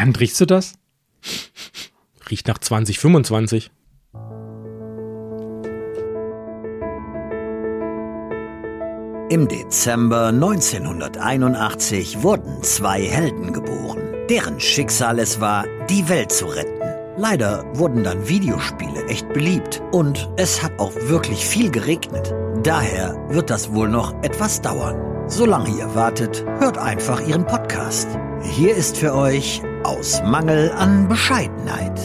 Bernd, riechst du das? Riecht nach 2025. Im Dezember 1981 wurden 2 Helden geboren, deren Schicksal es war, die Welt zu retten. Leider wurden dann Videospiele echt beliebt und es hat auch wirklich viel geregnet. Daher wird das wohl noch etwas dauern. Solange ihr wartet, hört einfach ihren Podcast. Hier ist für euch Aus Mangel an Bescheidenheit.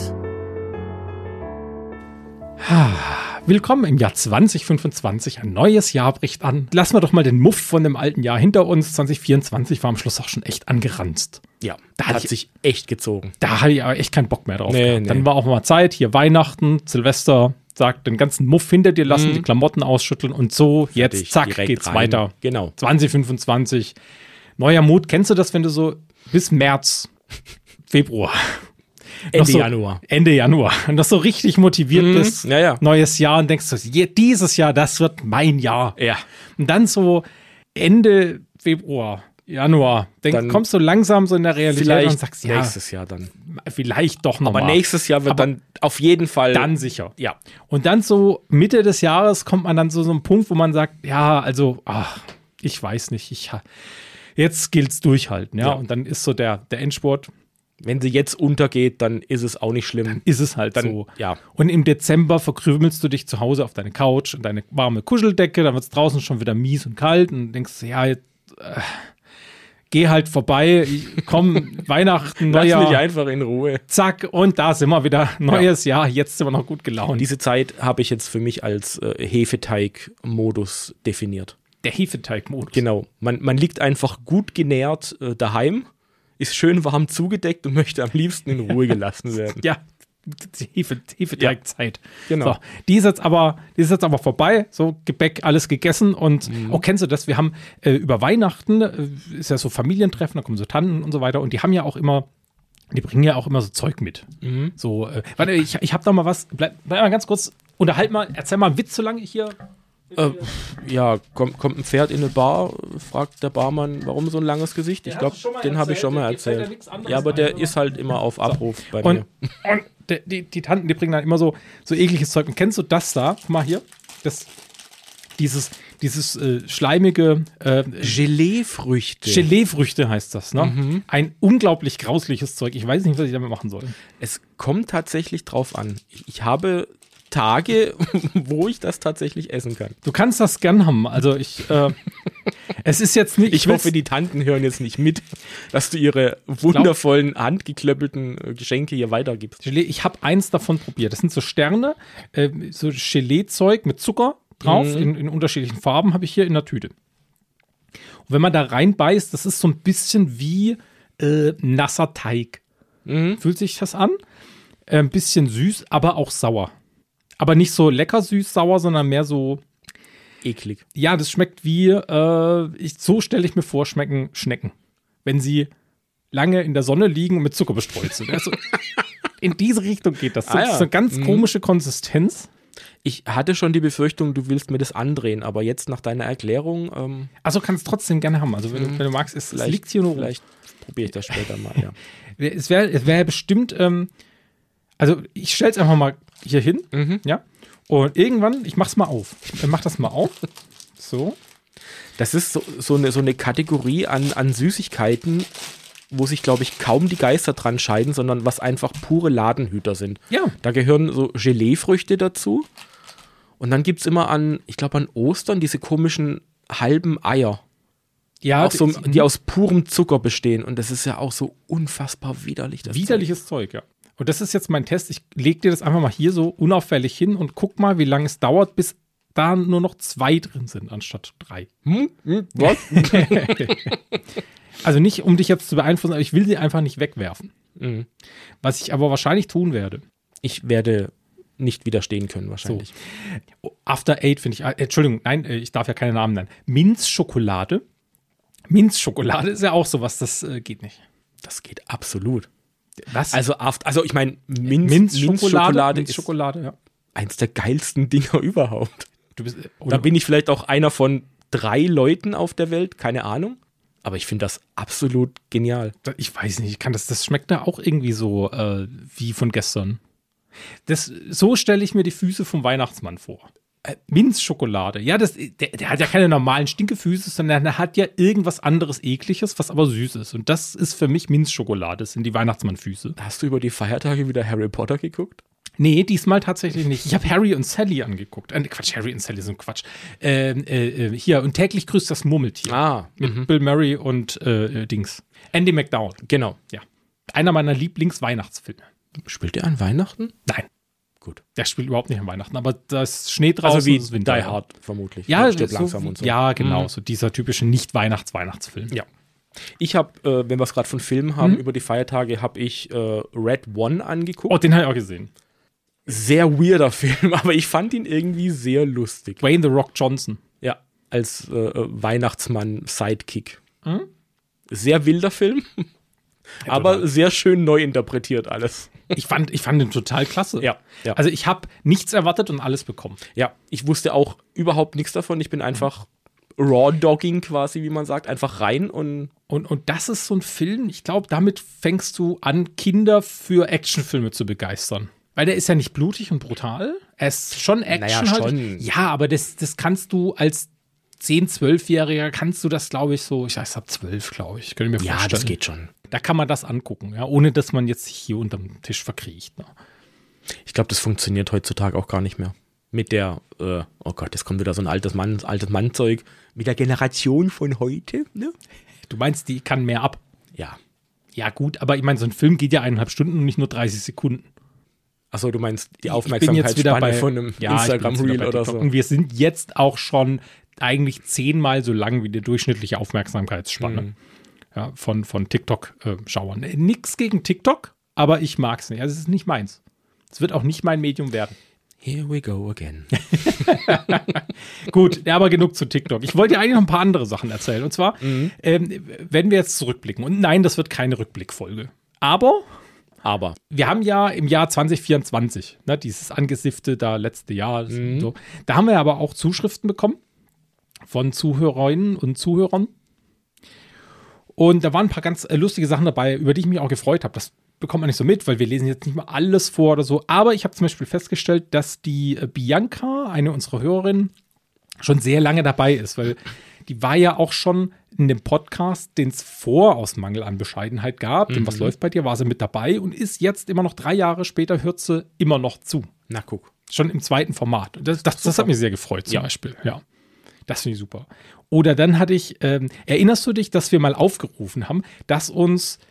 Willkommen im Jahr 2025. Ein neues Jahr bricht an. Lassen wir doch mal den Muff von dem alten Jahr hinter uns. 2024 war am Schluss auch schon echt angeranzt. Ja, hat sich echt gezogen. Da hatte ich aber echt keinen Bock mehr drauf. Nee. Dann war auch mal Zeit, hier Weihnachten, Silvester, sagt den ganzen Muff hinter dir lassen, die Klamotten ausschütteln und so, jetzt zack, geht's rein. Weiter. Genau. 2025. Neuer Mut. Kennst du das, wenn du so bis März, Februar, Ende Januar und das so richtig motiviert bist, neues Jahr und denkst so, dieses Jahr, das wird mein Jahr. Ja. Und dann so Ende Februar, Januar, kommst du langsam so in der Realität und sagst, ja, nächstes Jahr dann. Vielleicht doch noch Aber mal. nächstes Jahr wird dann auf jeden Fall. Dann sicher. Ja. Und dann so Mitte des Jahres kommt man dann so einem Punkt, wo man sagt, ja, also, ich weiß nicht, jetzt gilt's durchhalten, ja. Und dann ist so der Endspurt. Wenn sie jetzt untergeht, dann ist es auch nicht schlimm. Dann ist es halt dann, so. Ja. Und im Dezember verkrümelst du dich zu Hause auf deine Couch und deine warme Kuscheldecke, dann wird es draußen schon wieder mies und kalt und denkst, ja, jetzt, geh halt vorbei, komm, Weihnachten, Neujahr. Lass mich einfach in Ruhe. Zack, und da sind wir wieder, neues Jahr, jetzt sind wir noch gut gelaunt. Diese Zeit habe ich jetzt für mich als Hefeteig-Modus definiert. Der Hefeteig-Modus. Genau, man liegt einfach gut genährt daheim, ist schön warm zugedeckt und möchte am liebsten in Ruhe gelassen werden. Ja, die Hefeteigzeit. Genau. So, die ist jetzt aber vorbei. So, Gebäck, alles gegessen. Und kennst du das? Wir haben über Weihnachten, ist ja so Familientreffen, da kommen so Tanten und so weiter. Und die haben ja auch immer, die bringen ja auch immer so Zeug mit. So, warte, ich hab da mal was. Bleib mal ganz kurz, erzähl mal einen Witz, solange ich hier. Ja, kommt ein Pferd in eine Bar, fragt der Barmann, warum so ein langes Gesicht? Ich glaube, den habe ich schon mal erzählt. Ja, aber der ist halt immer auf Abruf bei mir. Und die Tanten, die bringen dann immer so ekliges Zeug. Und kennst du das da? Guck mal hier. Dieses schleimige Geleefrüchte. Geleefrüchte heißt das, ne? Ein unglaublich grausliches Zeug. Ich weiß nicht, was ich damit machen soll. Es kommt tatsächlich drauf an. Ich habe Tage, wo ich das tatsächlich essen kann. Du kannst das gern haben. Also es ist jetzt nicht. Ich hoffe, die Tanten hören jetzt nicht mit, dass du ihre wundervollen, handgeklöppelten Geschenke hier weitergibst. Gelee, ich habe eins davon probiert. Das sind so Sterne, so Gelee-Zeug mit Zucker drauf, in unterschiedlichen Farben habe ich hier in der Tüte. Und wenn man da reinbeißt, das ist so ein bisschen wie nasser Teig. Fühlt sich das an? Ein bisschen süß, aber auch sauer. Aber nicht so lecker süß-sauer, sondern mehr so eklig. Ja, das schmeckt wie, so stelle ich mir vor, schmecken Schnecken. Wenn sie lange in der Sonne liegen und mit Zucker bestreut sind. Also, in diese Richtung geht das. Das ist eine ganz komische Konsistenz. Ich hatte schon die Befürchtung, du willst mir das andrehen, aber jetzt nach deiner Erklärung. Also kannst du trotzdem gerne haben. Also wenn du magst, es liegt hier nur rum. Vielleicht probiere ich das später mal, ja. Es wär bestimmt, also ich stelle es einfach mal hier hin, ja. Und irgendwann, ich mach's mal auf. Ich mach das mal auf. So. Das ist so eine Kategorie an Süßigkeiten, wo sich, glaube ich, kaum die Geister dran scheiden, sondern was einfach pure Ladenhüter sind. Ja. Da gehören so Geleefrüchte dazu. Und dann gibt es immer an Ostern diese komischen halben Eier. Ja, auch so, die aus purem Zucker bestehen. Und das ist ja auch so unfassbar widerlich. Widerliches Zeug, ja. Und das ist jetzt mein Test. Ich lege dir das einfach mal hier so unauffällig hin und guck mal, wie lange es dauert, bis da nur noch 2 drin sind, anstatt 3. Was? Also nicht, um dich jetzt zu beeinflussen, aber ich will sie einfach nicht wegwerfen. Was ich aber wahrscheinlich tun werde. Ich werde nicht widerstehen können, wahrscheinlich. So. After 8 finde ich, Entschuldigung, nein, ich darf ja keine Namen nennen. Minzschokolade. Minzschokolade ist ja auch sowas, das geht nicht. Das geht absolut. Was? Also ich meine, Minzschokolade ist ja. eins der geilsten Dinger überhaupt. Da bin ich vielleicht auch einer von 3 Leuten auf der Welt, keine Ahnung. Aber ich finde das absolut genial. Ich weiß nicht, das schmeckt da auch irgendwie so wie von gestern. So stelle ich mir die Füße vom Weihnachtsmann vor. Minzschokolade. Ja, der hat ja keine normalen Stinkefüße, sondern der hat ja irgendwas anderes Ekliges, was aber süß ist. Und das ist für mich Minzschokolade. Das sind die Weihnachtsmannfüße. Hast du über die Feiertage wieder Harry Potter geguckt? Nee, diesmal tatsächlich nicht. Ich habe Harry und Sally angeguckt. Quatsch, Harry und Sally sind Quatsch. Hier, und täglich grüßt das Murmeltier. Mit Bill Murray und Dings. Andy McDowell. Genau. Ja. Einer meiner Lieblings-Weihnachtsfilme. Spielt der an Weihnachten? Nein. Gut. Der spielt überhaupt nicht an Weihnachten, aber das Schnee draußen also wie ist Winter. Die Hard vermutlich. Ja, stirbt langsam und so. Ja, genau. So dieser typische Nicht-Weihnachtsfilm. Ja. Ich habe, wenn wir es gerade von Filmen haben, über die Feiertage habe ich Red One angeguckt. Oh, den habe ich auch gesehen. Sehr weirder Film, aber ich fand ihn irgendwie sehr lustig. Dwayne The Rock Johnson. Ja, als Weihnachtsmann-Sidekick. Sehr wilder Film, aber sehr schön neu interpretiert alles. Ich fand ihn total klasse. Ja. Also ich habe nichts erwartet und alles bekommen. Ja, ich wusste auch überhaupt nichts davon. Ich bin einfach Raw-Dogging quasi, wie man sagt, einfach rein und das ist so ein Film, ich glaube, damit fängst du an, Kinder für Actionfilme zu begeistern. Weil der ist ja nicht blutig und brutal. Er ist schon Action. Naja, halt. schon. Ja, aber das kannst du als 10-, 12-Jähriger, kannst du das, glaube ich, so, ich weiß, ab 12, glaube ich. Könnte ich mir vorstellen. Ja, das geht schon. Da kann man das angucken, ja, ohne dass man jetzt sich hier unterm Tisch verkriecht. Ne? Ich glaube, das funktioniert heutzutage auch gar nicht mehr. Mit der, oh Gott, jetzt kommt wieder so ein altes Mannzeug, mit der Generation von heute, ne? Du meinst, die kann mehr ab? Ja. Ja, gut, aber ich meine, so ein Film geht ja 1,5 Stunden und nicht nur 30 Sekunden. Achso, du meinst die Aufmerksamkeitsspanne von einem Instagram-Reel oder so. Und wir sind jetzt auch schon eigentlich 10-mal so lang wie die durchschnittliche Aufmerksamkeitsspanne von TikTok-Schauern. Nix gegen TikTok, aber ich mag es nicht. Also es ist nicht meins. Es wird auch nicht mein Medium werden. Here we go again. Gut, ja, aber genug zu TikTok. Ich wollte dir eigentlich noch ein paar andere Sachen erzählen. Und zwar, wenn wir jetzt zurückblicken. Und nein, das wird keine Rückblickfolge. Aber wir haben ja im Jahr 2024, ne, dieses angesiffte da letzte Jahr, so, da haben wir aber auch Zuschriften bekommen von Zuhörerinnen und Zuhörern. Und da waren ein paar ganz lustige Sachen dabei, über die ich mich auch gefreut habe. Das bekommt man nicht so mit, weil wir lesen jetzt nicht mal alles vor oder so. Aber ich habe zum Beispiel festgestellt, dass die Bianca, eine unserer Hörerinnen, schon sehr lange dabei ist, weil die war ja auch schon in dem Podcast, den es vor aus Mangel an Bescheidenheit gab, dem Was läuft bei dir, war sie mit dabei und ist jetzt immer noch 3 Jahre später, hört sie immer noch zu. Na, guck. Schon im 2. Format. Das hat mich sehr gefreut zum Beispiel, ja. Das finde ich super. Oder dann hatte ich, erinnerst du dich, dass wir mal aufgerufen haben, dass uns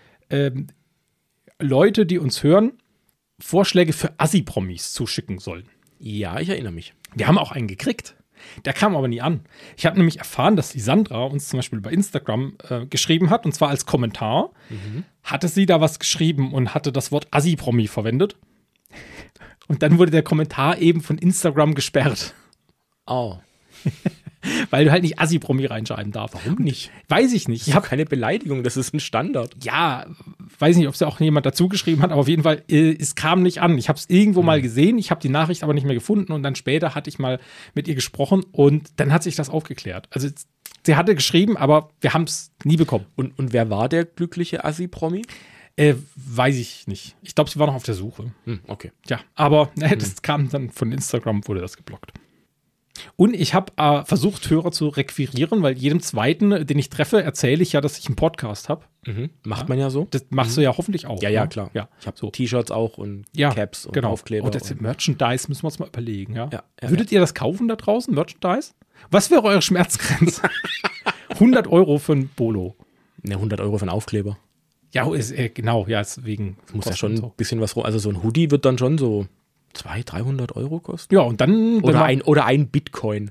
Leute, die uns hören, Vorschläge für Assi-Promis zuschicken sollen? Ja, ich erinnere mich. Wir haben auch einen gekriegt. Der kam aber nie an. Ich habe nämlich erfahren, dass die Sandra uns zum Beispiel bei Instagram geschrieben hat, und zwar als Kommentar. Hatte sie da was geschrieben und hatte das Wort Assi-Promi verwendet. Und dann wurde der Kommentar eben von Instagram gesperrt. Oh. Weil du halt nicht Assi-Promi reinschreiben darfst. Warum nicht? Weiß ich nicht. Ich habe keine Beleidigung, das ist ein Standard. Ja, weiß nicht, ob es da auch jemand dazu geschrieben hat, aber auf jeden Fall, es kam nicht an. Ich habe es irgendwo mal gesehen, ich habe die Nachricht aber nicht mehr gefunden und dann später hatte ich mal mit ihr gesprochen und dann hat sich das aufgeklärt. Also sie hatte geschrieben, aber wir haben es nie bekommen. Und wer war der glückliche Assi-Promi? Weiß ich nicht. Ich glaube, sie war noch auf der Suche. Okay. Ja, aber das kam dann von Instagram, wurde das geblockt. Und ich habe versucht, Hörer zu requirieren, weil jedem Zweiten, den ich treffe, erzähle ich ja, dass ich einen Podcast habe. Macht man ja so. Das machst du ja hoffentlich auch. Ja, ne? Klar. Ja. Ich habe so T-Shirts auch und Caps und genau. Aufkleber. Und das Merchandise müssen wir uns mal überlegen. Ja? Ja, Würdet ihr das kaufen da draußen, Merchandise? Was wäre eure Schmerzgrenze? 100 € für ein Bolo. Ne, 100 € für einen Aufkleber. Ja, genau. Ja, ist wegen. Muss ja schon ein bisschen was. Also so ein Hoodie wird dann schon so 200-300 € kosten. Ja, und dann. Oder ein Bitcoin.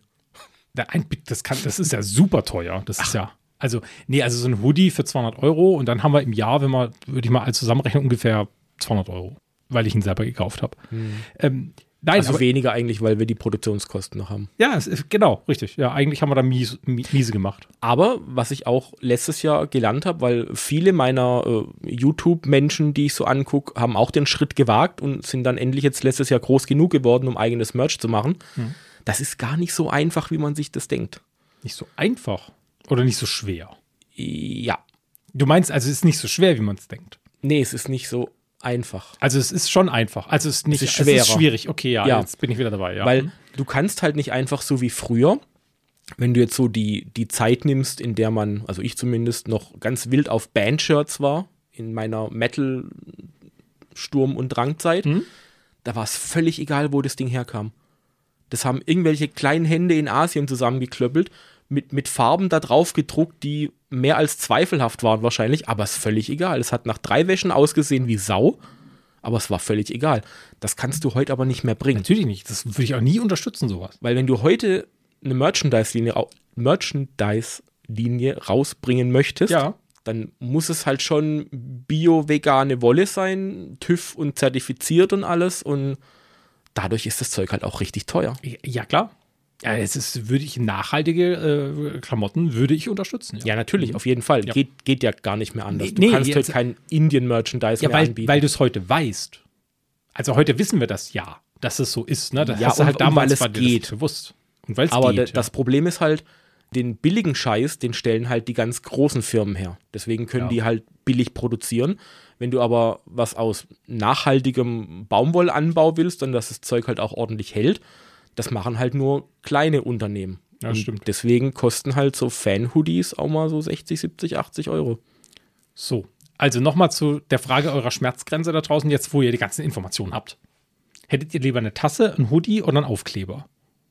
Das ist ja super teuer. Das ist ja. Also so ein Hoodie für 200 € und dann haben wir im Jahr, würde ich mal alles zusammenrechnen, ungefähr 200 €, weil ich ihn selber gekauft habe. Nein, also aber weniger eigentlich, weil wir die Produktionskosten noch haben. Ja, genau, richtig. Ja, eigentlich haben wir da miese gemacht. Aber was ich auch letztes Jahr gelernt habe, weil viele meiner YouTube-Menschen, die ich so angucke, haben auch den Schritt gewagt und sind dann endlich jetzt letztes Jahr groß genug geworden, um eigenes Merch zu machen. Das ist gar nicht so einfach, wie man sich das denkt. Nicht so einfach oder nicht so schwer? Ja. Du meinst, also es ist nicht so schwer, wie man es denkt. Nee, es ist nicht so einfach. Also es ist schon einfach. Also es ist nicht Es ist schwierig. Okay, ja, Ja. jetzt bin ich wieder dabei. Ja. Weil du kannst halt nicht einfach so wie früher, wenn du jetzt so die Zeit nimmst, in der man, also ich zumindest, noch ganz wild auf Bandshirts war, in meiner Metal-Sturm- und Drangzeit, da war es völlig egal, wo das Ding herkam. Das haben irgendwelche kleinen Hände in Asien zusammengeklöppelt, mit Farben da drauf gedruckt, die mehr als zweifelhaft waren wahrscheinlich, aber es ist völlig egal. Es hat nach 3 Wäschen ausgesehen wie Sau, aber es war völlig egal. Das kannst du heute aber nicht mehr bringen. Natürlich nicht. Das würde ich auch nie unterstützen, sowas. Weil wenn du heute eine Merchandise-Linie rausbringen möchtest, Ja. dann muss es halt schon bio-vegane Wolle sein, TÜV und zertifiziert und alles, und dadurch ist das Zeug halt auch richtig teuer. Ja, klar. Ja, würde ich nachhaltige Klamotten würde ich unterstützen. Ja, natürlich, auf jeden Fall. Ja. Geht ja gar nicht mehr anders. Nee, Du kannst jetzt- heute kein Indian-Merchandise Ja, mehr weil anbieten. du es heute weißt. Also heute wissen wir das ja, dass es so ist. Ne? Das Ja, hast du halt und weil damals es war dir geht. das bewusst. Und weil es Aber geht. das Problem ist halt, den billigen Scheiß, den stellen halt die ganz großen Firmen her. Deswegen können die halt billig produzieren. Wenn du aber was aus nachhaltigem Baumwollanbau willst, dann dass das Zeug halt auch ordentlich hält, das machen halt nur kleine Unternehmen. Ja, Und stimmt. deswegen kosten halt so Fan-Hoodies auch mal so 60, 70, 80 Euro. So, also nochmal zu der Frage eurer Schmerzgrenze da draußen, jetzt wo ihr die ganzen Informationen habt. Hättet ihr lieber eine Tasse, ein Hoodie oder einen Aufkleber?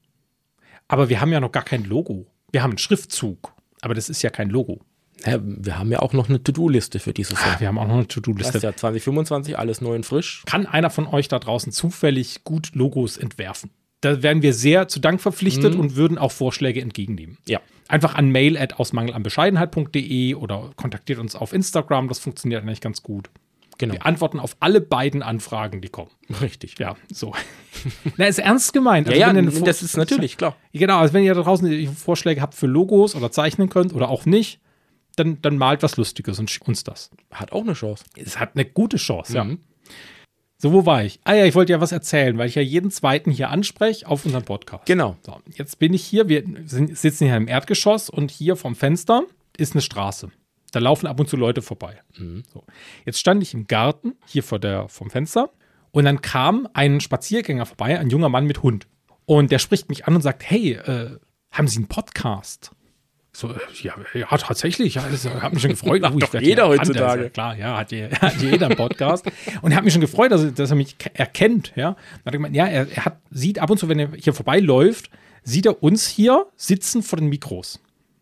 Aber wir haben ja noch gar kein Logo. Wir haben einen Schriftzug, aber das ist ja kein Logo. Ja, wir haben ja auch noch eine To-Do-Liste für dieses Jahr. Wir haben auch noch eine Das To-Do-Liste. ist ja 2025, alles neu und frisch. Kann einer von euch da draußen zufällig gut Logos entwerfen? Da wären wir sehr zu Dank verpflichtet und würden auch Vorschläge entgegennehmen. Ja. Einfach an mail@ausmangelanbescheidenheit.de oder kontaktiert uns auf Instagram, das funktioniert eigentlich ganz gut. Genau. Wir antworten auf alle beiden Anfragen, die kommen. Richtig. Ja, so. Na, ist ernst gemeint. Ja, Also ja, wenn ihr das ist natürlich klar. Genau, also wenn ihr da draußen Vorschläge habt für Logos oder zeichnen könnt oder auch nicht, dann malt was Lustiges und schickt uns das. Hat auch eine Chance. Es hat eine gute Chance, ja. Mhm. So, wo war ich? Ah ja, ich wollte ja was erzählen, weil ich ja jeden zweiten hier anspreche auf unserem Podcast. Genau. So, jetzt bin ich hier, sitzen hier im Erdgeschoss und hier vom Fenster ist eine Straße. Da laufen ab und zu Leute vorbei. So. Jetzt stand ich im Garten, hier vom Fenster, und dann kam ein Spaziergänger vorbei, ein junger Mann mit Hund. Und der spricht mich an und sagt, hey, haben Sie einen Podcast? So, ja, tatsächlich. Ja, das hat mich schon gefreut. Macht doch werd jeder hier erkannt. heutzutage. Ja, klar, ja, hat jeder einen Podcast. Und er hat mich schon gefreut, dass er mich erkennt. Ja. Dann hat er gemeint, ja, er sieht ab und zu, wenn er hier vorbeiläuft, sieht er uns hier sitzen vor den Mikros.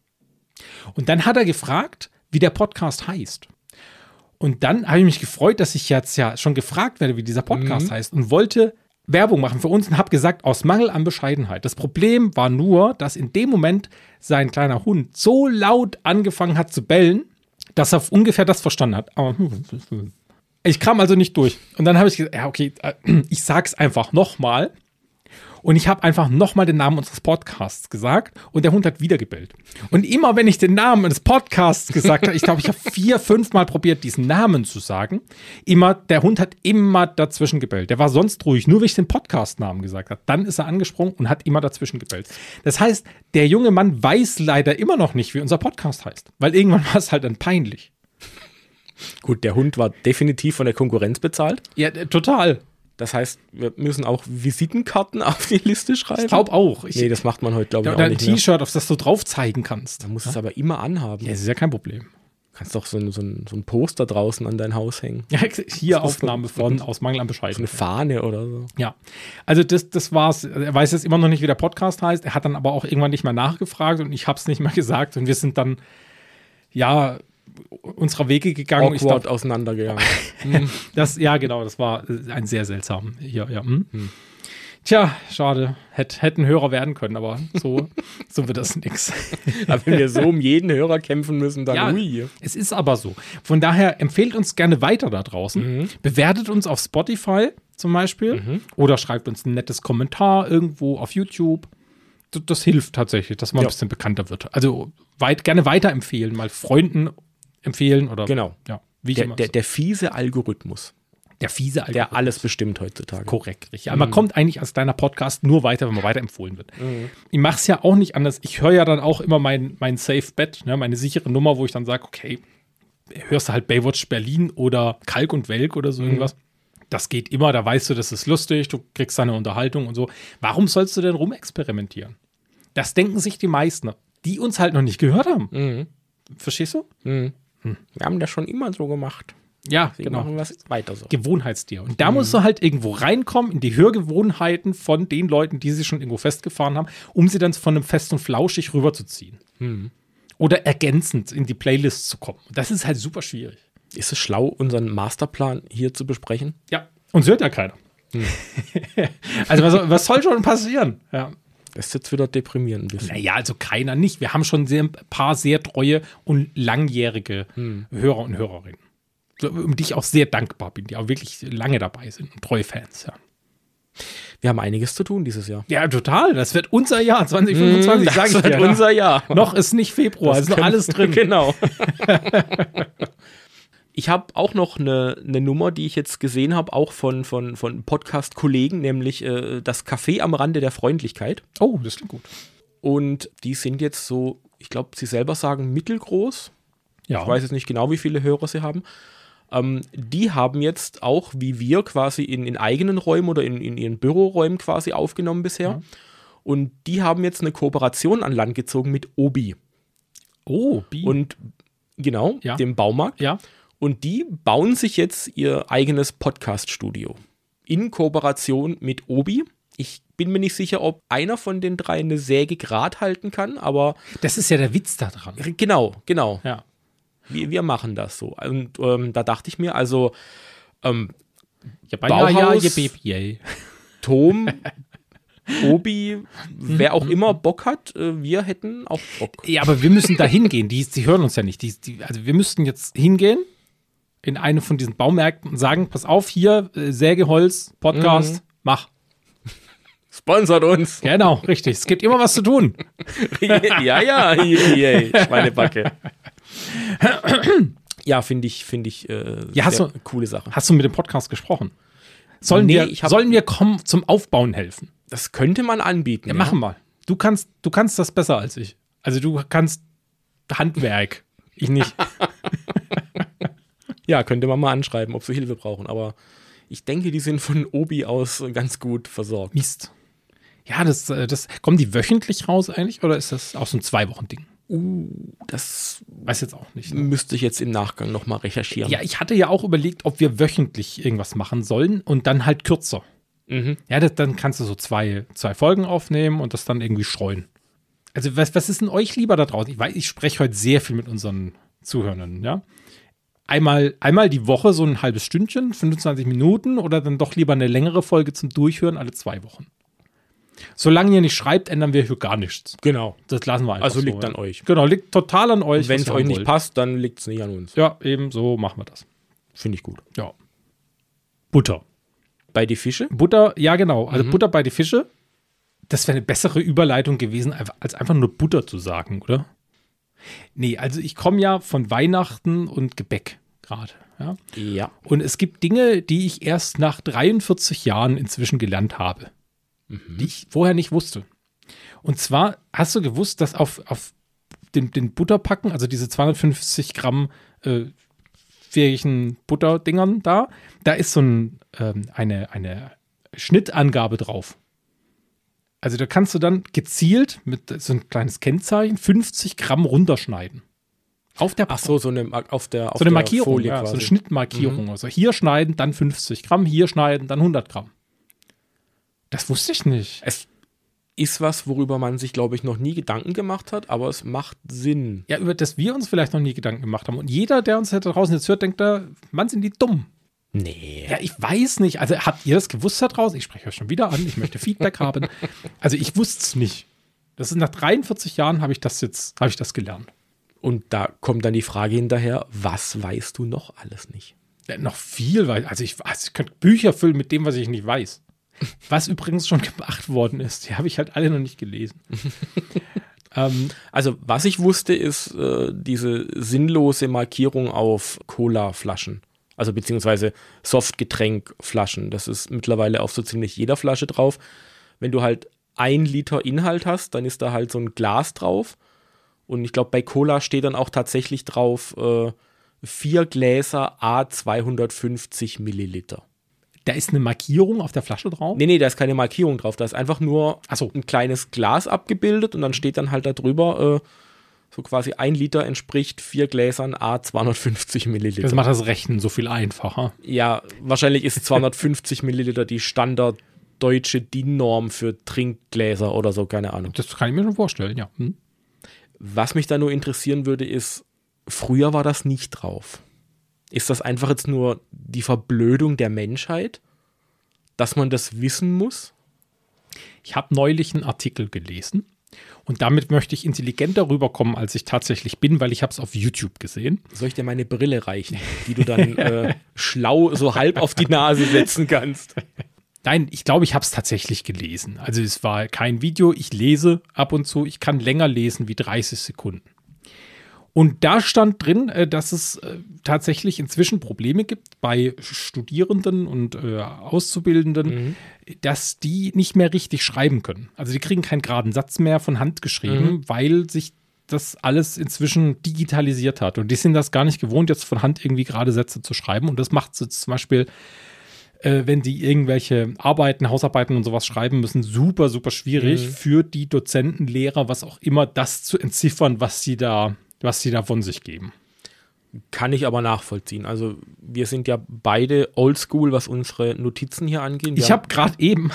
Und dann hat er gefragt, wie der Podcast heißt. Und dann habe ich mich gefreut, dass ich jetzt ja schon gefragt werde, wie dieser Podcast heißt, und wollte Werbung machen für uns und habe gesagt, aus Mangel an Bescheidenheit. Das Problem war nur, dass in dem Moment sein kleiner Hund so laut angefangen hat zu bellen, dass er ungefähr das verstanden hat. Aber ich kam also nicht durch. Und dann habe ich gesagt, ja, okay, ich sag's einfach nochmal. Und ich habe einfach nochmal den Namen unseres Podcasts gesagt und der Hund hat wieder gebellt. Und immer, wenn ich den Namen des Podcasts gesagt habe, ich glaube, ich habe 4, 5 Mal probiert, diesen Namen zu sagen, der Hund hat immer dazwischen gebellt. Der war sonst ruhig, nur wenn ich den Podcast-Namen gesagt habe. Dann ist er angesprungen und hat immer dazwischen gebellt. Das heißt, der junge Mann weiß leider immer noch nicht, wie unser Podcast heißt, weil irgendwann war es halt dann peinlich. Gut, der Hund war definitiv von der Konkurrenz bezahlt. Ja, total. Das heißt, wir müssen auch Visitenkarten auf die Liste schreiben. Ich glaube auch. Nee, das macht man heute, glaube ich, oder auch ein nicht mehr. T-Shirt, auf das du drauf zeigen kannst. Da musst du es aber immer anhaben. Ja, das ist ja kein Problem. Du kannst doch so ein Poster draußen an dein Haus hängen. Ja, hier Das ist Aufnahme von aus Mangel an So eine Bescheidenheit. Fahne oder so. Ja, also das war's. Er weiß jetzt immer noch nicht, wie der Podcast heißt. Er hat dann aber auch irgendwann nicht mehr nachgefragt und ich habe es nicht mehr gesagt. Und wir sind dann, ja, unserer Wege gegangen. Awkward Ich glaub, auseinandergegangen. ja, genau, das war ein sehr seltsam. Ja. Tja, schade. Hätten Hörer werden können, aber so wird das nix. Aber wenn wir so um jeden Hörer kämpfen müssen, dann Ja, ui. es ist aber so. Von daher empfehlt uns gerne weiter da draußen. Bewertet uns auf Spotify zum Beispiel oder schreibt uns ein nettes Kommentar irgendwo auf YouTube. Das hilft tatsächlich, dass man ein bisschen bekannter wird. Also gerne weiterempfehlen, mal Freunden empfehlen oder Genau. ja, wie ich immer. Der fiese Algorithmus. Der fiese Algorithmus. Der alles bestimmt heutzutage. Korrekt, richtig. Aber man kommt eigentlich als kleiner Podcast nur weiter, wenn man weiterempfohlen wird. Ich mache es ja auch nicht anders. Ich höre ja dann auch immer mein Safe Bet, ne, meine sichere Nummer, wo ich dann sage, okay, hörst du halt Baywatch Berlin oder Kalk und Welk oder so irgendwas. Das geht immer, da weißt du, das ist lustig, du kriegst deine Unterhaltung und so. Warum sollst du denn rumexperimentieren? Das denken sich die meisten, die uns halt noch nicht gehört haben. Verstehst du? Wir haben das schon immer so gemacht. Ja, Wir genau. machen was weiter so. Gewohnheitstier. Und da musst du halt irgendwo reinkommen, in die Hörgewohnheiten von den Leuten, die sich schon irgendwo festgefahren haben, um sie dann von einem Fest und Flauschig rüberzuziehen. Oder ergänzend in die Playlist zu kommen. Das ist halt super schwierig. Ist es schlau, unseren Masterplan hier zu besprechen? Ja, uns hört ja keiner. Also was soll schon passieren? Ja. Das ist jetzt wieder deprimierend ein bisschen. Naja, also keiner nicht. Wir haben schon ein paar sehr treue und langjährige Hörer und Hörerinnen. Um die ich auch sehr dankbar bin, die auch wirklich lange dabei sind und treue Fans, ja. Wir haben einiges zu tun dieses Jahr. Ja, total. Das wird unser Jahr 2025, sage ich dir. Das wird unser Jahr. Noch ist nicht Februar, ist noch alles drin. Genau. Ich habe auch noch eine Nummer, die ich jetzt gesehen habe, auch von Podcast-Kollegen, nämlich das Café am Rande der Freundlichkeit. Oh, das klingt gut. Und die sind jetzt so, ich glaube, sie selber sagen mittelgroß. Ja. Ich weiß jetzt nicht genau, wie viele Hörer sie haben. Die haben jetzt auch, wie wir, quasi in eigenen Räumen oder in ihren Büroräumen quasi aufgenommen bisher. Ja. Und die haben jetzt eine Kooperation an Land gezogen mit Obi. Oh, Und genau, Ja. dem Baumarkt. Ja. Und die bauen sich jetzt ihr eigenes Podcast-Studio in Kooperation mit Obi. Ich bin mir nicht sicher, ob einer von den drei eine Säge gerade halten kann, aber Das ist ja der Witz da dran. genau. Ja. Wir machen das so. Und da dachte ich mir, also Ja, Bauhaus, yay. Tom, Obi, wer auch immer Bock hat, wir hätten auch Bock. Ja, aber wir müssen da hingehen. Die hören uns ja nicht. Also wir müssten jetzt hingehen in eine von diesen Baumärkten und sagen, pass auf, hier, Sägeholz, Podcast, mach. Sponsert uns. Genau, richtig. Es gibt immer was zu tun. ja, Schweinebacke. Ja, finde ich Ja, sehr coole Sache. Hast du mit dem Podcast gesprochen? Sollen Nee, wir kommen zum Aufbauen helfen? Das könnte man anbieten. Ja, machen mal. Du kannst das besser als ich. Also du kannst Handwerk. Ich nicht. Ja, könnte man mal anschreiben, ob sie Hilfe brauchen. Aber ich denke, die sind von Obi aus ganz gut versorgt. Mist. Ja, das kommen die wöchentlich raus eigentlich? Oder ist das auch so ein 2-Wochen-Ding? Das Weiß jetzt auch nicht. Ne? müsste ich jetzt im Nachgang nochmal recherchieren. Ja, ich hatte ja auch überlegt, ob wir wöchentlich irgendwas machen sollen und dann halt kürzer. Ja, dann kannst du so zwei Folgen aufnehmen und das dann irgendwie streuen. Also was ist denn euch lieber da draußen? Ich spreche heute sehr viel mit unseren Zuhörern, ja. Einmal die Woche so ein halbes Stündchen, 25 Minuten oder dann doch lieber eine längere Folge zum Durchhören alle 2 Wochen. Solange ihr nicht schreibt, ändern wir hier gar nichts. Genau. Das lassen wir einfach Also so. liegt ja. an euch. Genau, liegt total an euch. Wenn was es ihr euch haben nicht wollt. passt, dann liegt es nicht an uns. Ja, eben so machen wir das. Finde ich gut. Ja. Butter. Bei die Fische? Butter, ja genau. Also Butter bei die Fische. Das wäre eine bessere Überleitung gewesen, als einfach nur Butter zu sagen, oder? Nee, also ich komme ja von Weihnachten und Gebäck gerade. Ja? Ja. Und es gibt Dinge, die ich erst nach 43 Jahren inzwischen gelernt habe, die ich vorher nicht wusste. Und zwar, hast du gewusst, dass auf den Butterpacken, also diese 250 Gramm fähigen Butterdingern da ist so eine Schnittangabe drauf. Also da kannst du dann gezielt mit so ein kleines Kennzeichen 50 Gramm runterschneiden. Auf der Ach so, so eine Markierung, Folie ja, quasi. so eine Schnittmarkierung. Also hier schneiden, dann 50 Gramm, hier schneiden, dann 100 Gramm. Das wusste ich nicht. Es ist was, worüber man sich, glaube ich, noch nie Gedanken gemacht hat, aber es macht Sinn. Ja, über das wir uns vielleicht noch nie Gedanken gemacht haben. Und jeder, der uns da draußen jetzt hört, denkt da, Mann, sind die dumm. Nee. Ja, ich weiß nicht. Also habt ihr das gewusst da draußen? Ich spreche euch schon wieder an. Ich möchte Feedback haben. Also ich wusste es nicht. Das ist nach 43 Jahren habe ich das gelernt. Und da kommt dann die Frage hinterher, was weißt du noch alles nicht? Ja, noch viel weiß. Also ich könnte Bücher füllen mit dem, was ich nicht weiß. Was übrigens schon gemacht worden ist. Die habe ich halt alle noch nicht gelesen. Also was ich wusste, ist diese sinnlose Markierung auf Cola-Flaschen. Also beziehungsweise Softgetränkflaschen. Das ist mittlerweile auf so ziemlich jeder Flasche drauf. Wenn du halt 1 Liter Inhalt hast, dann ist da halt so ein Glas drauf. Und ich glaube, bei Cola steht dann auch tatsächlich drauf 4 Gläser à 250 Milliliter. Da ist eine Markierung auf der Flasche drauf? Nee, da ist keine Markierung drauf. Da ist einfach nur ein kleines Glas abgebildet und dann steht dann halt da drüber, so quasi 1 Liter entspricht 4 Gläsern à 250 Milliliter. Das macht das Rechnen so viel einfacher. Ja, wahrscheinlich ist 250 Milliliter die standarddeutsche DIN-Norm für Trinkgläser oder so, keine Ahnung. Das kann ich mir schon vorstellen, ja. Was mich da nur interessieren würde, ist, früher war das nicht drauf. Ist das einfach jetzt nur die Verblödung der Menschheit, dass man das wissen muss? Ich habe neulich einen Artikel gelesen und damit möchte ich intelligenter rüberkommen, als ich tatsächlich bin, weil ich habe es auf YouTube gesehen. Soll ich dir meine Brille reichen, die du dann schlau so halb auf die Nase setzen kannst? Nein, ich glaube, ich habe es tatsächlich gelesen. Also es war kein Video, ich lese ab und zu, ich kann länger lesen wie 30 Sekunden. Und da stand drin, dass es tatsächlich inzwischen Probleme gibt bei Studierenden und Auszubildenden, dass die nicht mehr richtig schreiben können. Also die kriegen keinen geraden Satz mehr von Hand geschrieben, weil sich das alles inzwischen digitalisiert hat. Und die sind das gar nicht gewohnt, jetzt von Hand irgendwie gerade Sätze zu schreiben. Und das macht es zum Beispiel, wenn die irgendwelche Arbeiten, Hausarbeiten und sowas schreiben müssen, super, super schwierig für die Dozenten, Lehrer, was auch immer, das zu entziffern, was sie da von sich geben. Kann ich aber nachvollziehen. Also wir sind ja beide oldschool, was unsere Notizen hier angeht. Ich habe gerade eben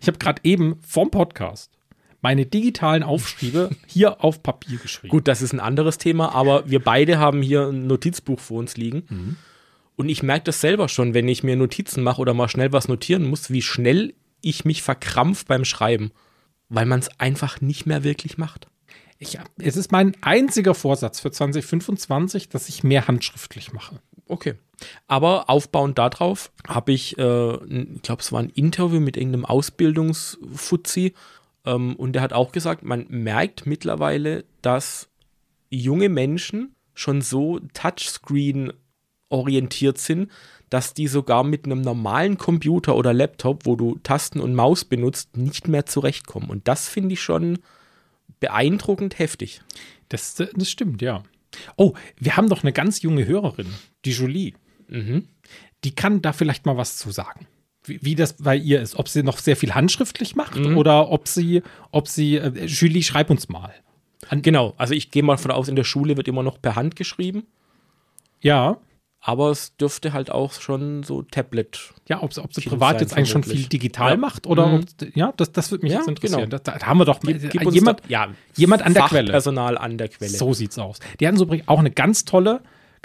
vom Podcast meine digitalen Aufschriebe hier auf Papier geschrieben. Gut, das ist ein anderes Thema, aber wir beide haben hier ein Notizbuch vor uns liegen. Und ich merke das selber schon, wenn ich mir Notizen mache oder mal schnell was notieren muss, wie schnell ich mich verkrampf beim Schreiben, weil man es einfach nicht mehr wirklich macht. Es ist mein einziger Vorsatz für 2025, dass ich mehr handschriftlich mache. Okay. Aber aufbauend darauf habe ich glaube, es war ein Interview mit irgendeinem Ausbildungsfuzzi und der hat auch gesagt, man merkt mittlerweile, dass junge Menschen schon so Touchscreen orientiert sind, dass die sogar mit einem normalen Computer oder Laptop, wo du Tasten und Maus benutzt, nicht mehr zurechtkommen. Und das finde ich schon beeindruckend heftig. Das stimmt, ja. Oh, wir haben doch eine ganz junge Hörerin, die Julie. Die kann da vielleicht mal was zu sagen. Wie das bei ihr ist. Ob sie noch sehr viel handschriftlich macht oder ob sie Julie, schreib uns mal. Genau, also ich gehe mal von aus, in der Schule wird immer noch per Hand geschrieben. Ja. Aber es dürfte halt auch schon so Tablet. Ja, ob sie privat jetzt eigentlich schon viel digital macht oder das würde mich jetzt interessieren. Genau. Da haben wir doch jemand an der Quelle. Personal an der Quelle. So sieht's aus. Die hatten so übrigens auch eine ganz tolle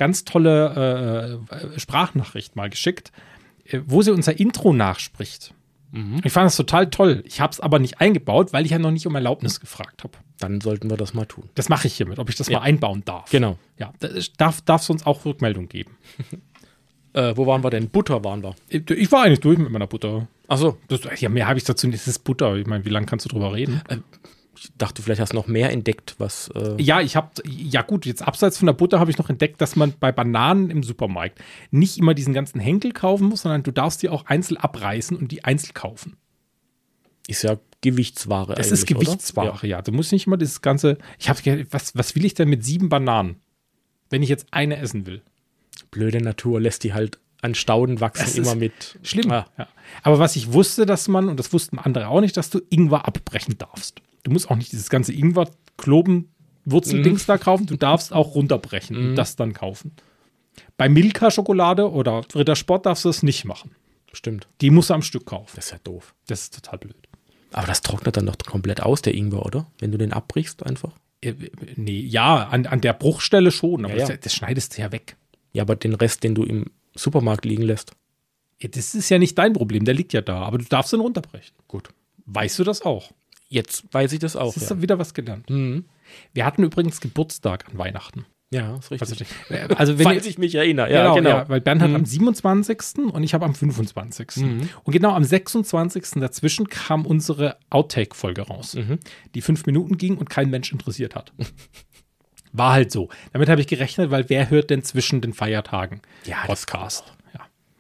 Sprachnachricht mal geschickt, wo sie unser Intro nachspricht. Ich fand das total toll. Ich habe es aber nicht eingebaut, weil ich ja noch nicht um Erlaubnis gefragt habe. Dann sollten wir das mal tun. Das mache ich hiermit, ob ich das mal einbauen darf. Genau. Ja, darf es uns auch Rückmeldung geben. Wo waren wir denn? Butter waren wir. Ich war eigentlich durch mit meiner Butter. Ach so. Ja, mehr habe ich dazu nicht. Es ist Butter. Ich meine, wie lange kannst du drüber reden? Ich dachte, vielleicht hast du noch mehr entdeckt, was. Gut, jetzt abseits von der Butter habe ich noch entdeckt, dass man bei Bananen im Supermarkt nicht immer diesen ganzen Henkel kaufen muss, sondern du darfst die auch einzeln abreißen und die einzeln kaufen. Ist ja Gewichtsware. Das ist Gewichtsware, ja. Du musst nicht immer dieses ganze. Was will ich denn mit 7 Bananen, wenn ich jetzt eine essen will? Blöde Natur lässt die halt an Stauden wachsen, das immer mit. Schlimm. Ja. Aber was ich wusste, dass man, und das wussten andere auch nicht, dass du Ingwer abbrechen darfst. Du musst auch nicht dieses ganze Ingwer-Kloben-Wurzeldings da kaufen. Du darfst auch runterbrechen und das dann kaufen. Bei Milka-Schokolade oder Ritter Sport darfst du das nicht machen. Stimmt. Die musst du am Stück kaufen. Das ist ja doof. Das ist total blöd. Aber das trocknet dann doch komplett aus, der Ingwer, oder? Wenn du den abbrichst einfach. Nee, ja, an der Bruchstelle schon, aber das schneidest du ja weg. Ja, aber den Rest, den du im Supermarkt liegen lässt. Ja, das ist ja nicht dein Problem, der liegt ja da, aber du darfst ihn runterbrechen. Gut. Weißt du das auch? Jetzt weiß ich das auch. Das ist wieder was gelernt. Wir hatten übrigens Geburtstag an Weihnachten. Ja, ist richtig. Also falls ich mich erinnere. Ja, genau. Ja, weil Bernd hat am 27. und ich habe am 25. Und genau am 26. dazwischen kam unsere Outtake-Folge raus, die 5 Minuten ging und kein Mensch interessiert hat. War halt so. Damit habe ich gerechnet, weil wer hört denn zwischen den Feiertagen Podcast?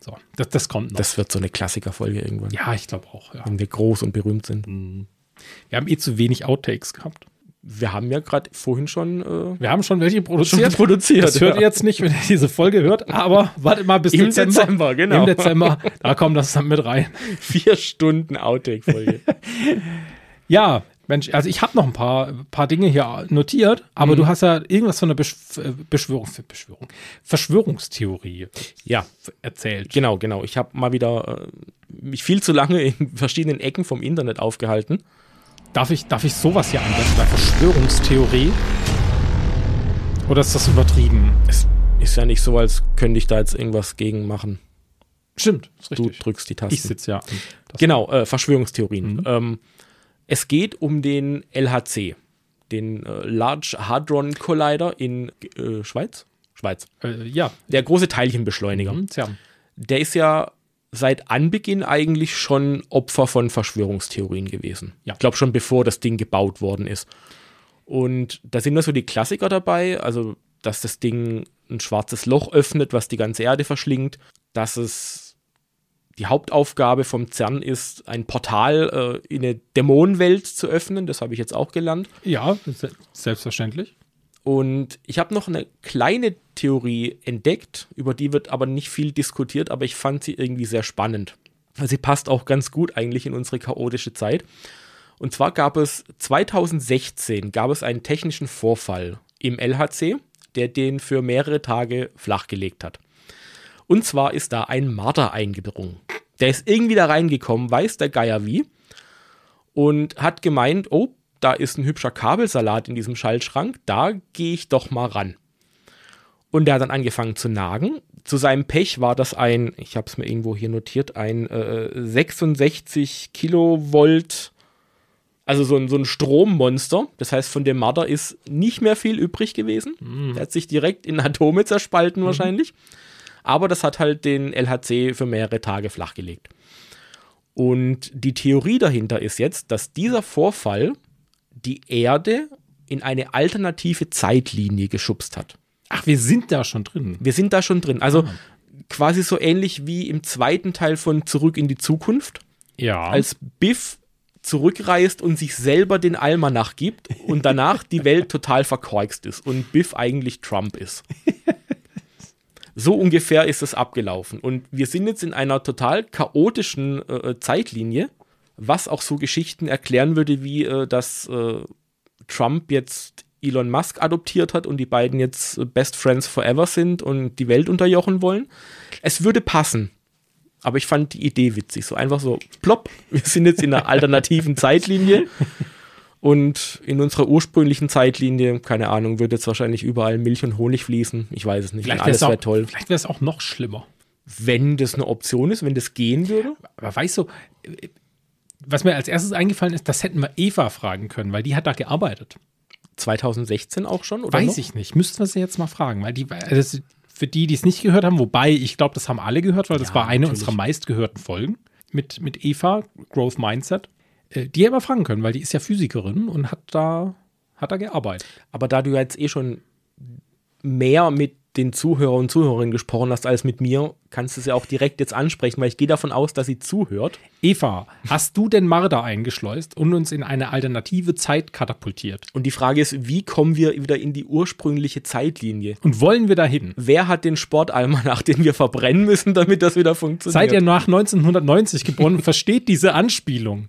So, das kommt noch. Das wird so eine Klassikerfolge irgendwann. Ja, ich glaube auch. Ja. Wenn wir groß und berühmt sind. Wir haben zu wenig Outtakes gehabt. Wir haben ja gerade vorhin schon wir haben schon welche produziert. Das hört ihr jetzt nicht, wenn ihr diese Folge hört, aber wartet mal bis Im Dezember, genau. Im Dezember, da kommt das dann mit rein. 4 Stunden Outtake-Folge. Ja, Mensch, also ich habe noch ein paar Dinge hier notiert, aber du hast ja irgendwas von der Verschwörungstheorie erzählt. Genau. Ich habe mal wieder mich viel zu lange in verschiedenen Ecken vom Internet aufgehalten. Darf ich sowas hier einsetzen bei Verschwörungstheorie? Oder ist das übertrieben? Es ist ja nicht so, als könnte ich da jetzt irgendwas gegen machen. Stimmt, ist richtig. Du drückst die Taste. Ich sitze ja. Genau, Verschwörungstheorien. Es geht um den LHC, den Large Hadron Collider in Schweiz. Ja. Der große Teilchenbeschleuniger. Der ist ja seit Anbeginn eigentlich schon Opfer von Verschwörungstheorien gewesen. Ja. Ich glaube schon bevor das Ding gebaut worden ist. Und da sind so die Klassiker dabei, also dass das Ding ein schwarzes Loch öffnet, was die ganze Erde verschlingt, dass es die Hauptaufgabe vom CERN ist, ein Portal in eine Dämonenwelt zu öffnen. Das habe ich jetzt auch gelernt. Ja, selbstverständlich. Und ich habe noch eine kleine Theorie entdeckt, über die wird aber nicht viel diskutiert, aber ich fand sie irgendwie sehr spannend. Sie passt auch ganz gut eigentlich in unsere chaotische Zeit. Und zwar gab es 2016 einen technischen Vorfall im LHC, der den für mehrere Tage flachgelegt hat. Und zwar ist da ein Marder eingedrungen. Der ist irgendwie da reingekommen, weiß der Geier wie, und hat gemeint, oh, da ist ein hübscher Kabelsalat in diesem Schaltschrank, da gehe ich doch mal ran. Und der hat dann angefangen zu nagen. Zu seinem Pech war das ich habe es mir irgendwo hier notiert, ein 66 Kilovolt, also so ein Strommonster. Das heißt, von dem Marder ist nicht mehr viel übrig gewesen. Der hat sich direkt in Atome zerspalten wahrscheinlich. Aber das hat halt den LHC für mehrere Tage flachgelegt. Und die Theorie dahinter ist jetzt, dass dieser Vorfall die Erde in eine alternative Zeitlinie geschubst hat. Ach, wir sind da schon drin. Wir sind da schon drin. Also quasi so ähnlich wie im zweiten Teil von Zurück in die Zukunft. Ja. Als Biff zurückreist und sich selber den Almanach gibt und danach die Welt total verkorkst ist und Biff eigentlich Trump ist. So ungefähr ist es abgelaufen. Und wir sind jetzt in einer total chaotischen Zeitlinie, was auch so Geschichten erklären würde, wie dass Trump jetzt Elon Musk adoptiert hat und die beiden jetzt Best Friends Forever sind und die Welt unterjochen wollen. Es würde passen. Aber ich fand die Idee witzig. So einfach so, plopp, wir sind jetzt in einer alternativen Zeitlinie. Und in unserer ursprünglichen Zeitlinie, keine Ahnung, wird jetzt wahrscheinlich überall Milch und Honig fließen. Ich weiß es nicht. Alles wäre toll. Vielleicht wäre es auch noch schlimmer. Wenn das eine Option ist, wenn das gehen würde. Aber weißt du, was mir als erstes eingefallen ist, das hätten wir Eva fragen können, weil die hat da gearbeitet. 2016 auch schon? Oder weiß noch? Ich nicht. Müssten wir sie jetzt mal fragen. Weil für die es nicht gehört haben, wobei ich glaube, das haben alle gehört, weil das war eine unserer meistgehörten Folgen mit Eva, Growth Mindset. Die hätten wir fragen können, weil die ist ja Physikerin und hat da gearbeitet. Aber da du jetzt schon mehr mit den Zuhörern und Zuhörerinnen gesprochen hast als mit mir, kannst du sie auch direkt jetzt ansprechen, weil ich gehe davon aus, dass sie zuhört. Eva, hast du den Marder eingeschleust und uns in eine alternative Zeit katapultiert? Und die Frage ist, wie kommen wir wieder in die ursprüngliche Zeitlinie? Und wollen wir dahin? Wer hat den Sportalmanach, den wir verbrennen müssen, damit das wieder funktioniert? Seid ihr nach 1990 geboren und versteht diese Anspielung?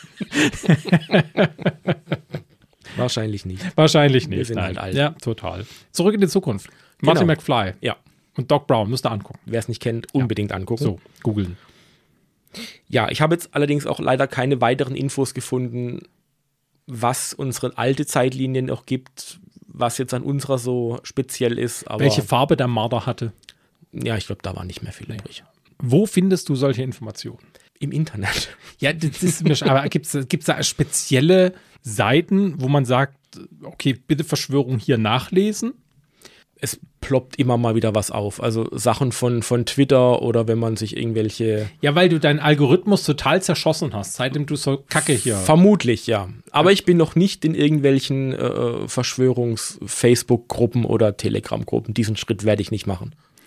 Wahrscheinlich nicht. Wahrscheinlich nicht. Wir sind halt alt. Ja, total. Zurück in die Zukunft. Marty McFly. Ja. Und Doc Brown, müsst ihr angucken. Wer es nicht kennt, unbedingt angucken. So, googeln. Ja, ich habe jetzt allerdings auch leider keine weiteren Infos gefunden, was unsere alte Zeitlinie noch gibt, was jetzt an unserer so speziell ist. Aber welche Farbe der Marder hatte. Ja, ich glaube, da war nicht mehr viel übrig. Wo findest du solche Informationen? Im Internet. Ja, das ist mir schon, aber gibt's da spezielle Seiten, wo man sagt, okay, bitte Verschwörung hier nachlesen? Es ploppt immer mal wieder was auf. Also Sachen von Twitter oder wenn man sich irgendwelche... Ja, weil du deinen Algorithmus total zerschossen hast, seitdem du so Kacke hier... Vermutlich, ja. Aber ich bin noch nicht in irgendwelchen Verschwörungs-Facebook-Gruppen oder Telegram-Gruppen. Diesen Schritt werde ich nicht machen.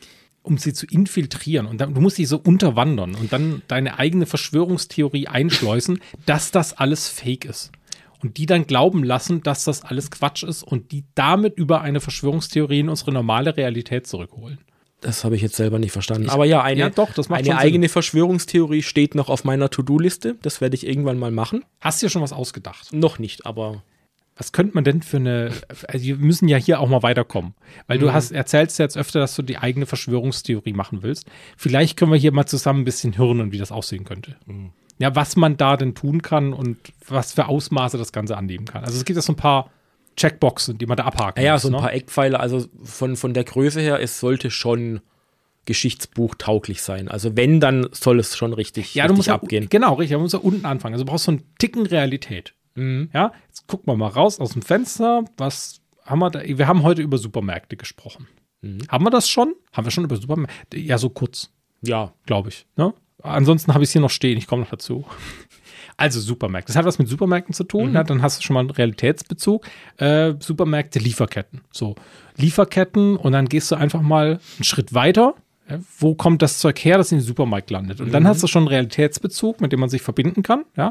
um sie zu infiltrieren. Und dann, du musst sie so unterwandern und dann deine eigene Verschwörungstheorie einschleusen, dass das alles fake ist. Und die dann glauben lassen, dass das alles Quatsch ist und die damit über eine Verschwörungstheorie in unsere normale Realität zurückholen. Das habe ich jetzt selber nicht verstanden. Aber ja, eine eine eigene Verschwörungstheorie steht noch auf meiner To-Do-Liste. Das werde ich irgendwann mal machen. Hast du dir schon was ausgedacht? Noch nicht, aber Was könnte man denn für eine, also wir müssen ja hier auch mal weiterkommen, weil du erzählst ja jetzt öfter, dass du die eigene Verschwörungstheorie machen willst. Vielleicht können wir hier mal zusammen ein bisschen hirnen, wie das aussehen könnte. Ja, was man da denn tun kann und was für Ausmaße das Ganze annehmen kann. Also es gibt ja so ein paar Checkboxen, die man da abhaken ja, muss, so ein paar Eckpfeiler, also von der Größe her, es sollte schon geschichtsbuchtauglich sein. Also wenn, dann soll es schon richtig abgehen. Genau, richtig, man muss ja unten anfangen. Also du brauchst so einen Ticken Realität. Ja, jetzt gucken wir mal raus aus dem Fenster. Was haben wir da? Wir haben heute über Supermärkte gesprochen. Haben wir das schon? Haben wir schon über Supermärkte? Ja, so kurz. Ja, glaube ich. Ne? Ansonsten habe ich es hier noch stehen. Ich komme noch dazu. Also Supermärkte. Das hat was mit Supermärkten zu tun. Ja, dann hast du schon mal einen Realitätsbezug. Supermärkte, Lieferketten. So, Lieferketten und dann gehst du einfach mal einen Schritt weiter. Ja, wo kommt das Zeug her, das in den Supermarkt landet? Und dann hast du schon einen Realitätsbezug, mit dem man sich verbinden kann. Ja.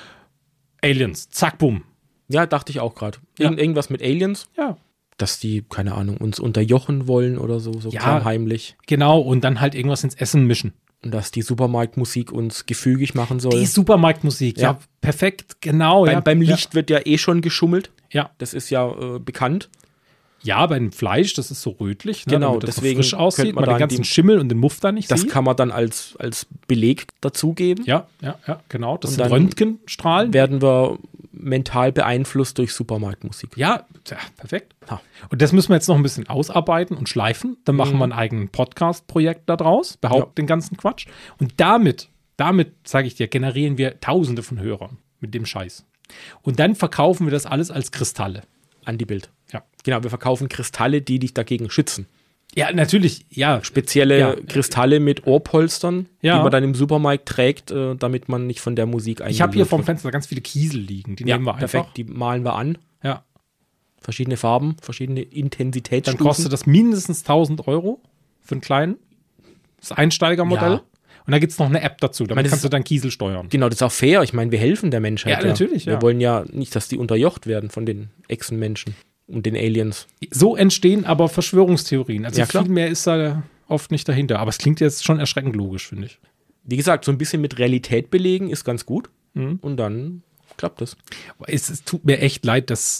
Aliens. Zack, bumm. Ja, dachte ich auch gerade. Ja. Irgendwas mit Aliens. Ja. Dass die, keine Ahnung, uns unterjochen wollen oder so klammheimlich. Genau, und dann halt irgendwas ins Essen mischen. Und dass die Supermarktmusik uns gefügig machen soll. Die Supermarktmusik, ja perfekt, genau. Beim Licht wird ja schon geschummelt. Ja. Das ist ja bekannt. Ja, beim Fleisch, das ist so rötlich, ne, genau, damit das deswegen so frisch aussieht, man den ganzen Schimmel und den Muff da nicht das sieht. Das kann man dann als Beleg dazugeben. Ja, genau. Das und sind dann Röntgenstrahlen. Werden wir mental beeinflusst durch Supermarktmusik. Ja, perfekt. Und das müssen wir jetzt noch ein bisschen ausarbeiten und schleifen. Dann machen wir einen eigenen Podcast-Projekt da draus, behaupten den ganzen Quatsch. Und damit, sage ich dir, generieren wir Tausende von Hörern mit dem Scheiß. Und dann verkaufen wir das alles als Kristalle. An die Bild. Ja. Genau, wir verkaufen Kristalle, die dich dagegen schützen. Ja, natürlich, ja. Spezielle Kristalle mit Ohrpolstern, die man dann im Supermarkt trägt, damit man nicht von der Musik eingelullt Ich habe hier vorm Fenster ganz viele Kiesel liegen. Die nehmen wir einfach. Perfekt, die malen wir an. Ja. Verschiedene Farben, verschiedene Intensitätsstufen. Dann kostet das mindestens 1.000 € für einen kleinen. Das Einsteigermodell. Ja. Und da gibt es noch eine App dazu, damit kannst du dann Kiesel steuern. Genau, das ist auch fair. Ich meine, wir helfen der Menschheit. Ja, natürlich, Wir wollen ja nicht, dass die unterjocht werden von den Echsenmenschen und den Aliens. So entstehen aber Verschwörungstheorien. Also klar. viel mehr ist da oft nicht dahinter. Aber es klingt jetzt schon erschreckend logisch, finde ich. Wie gesagt, so ein bisschen mit Realität belegen ist ganz gut. Und dann klappt das. Es tut mir echt leid, dass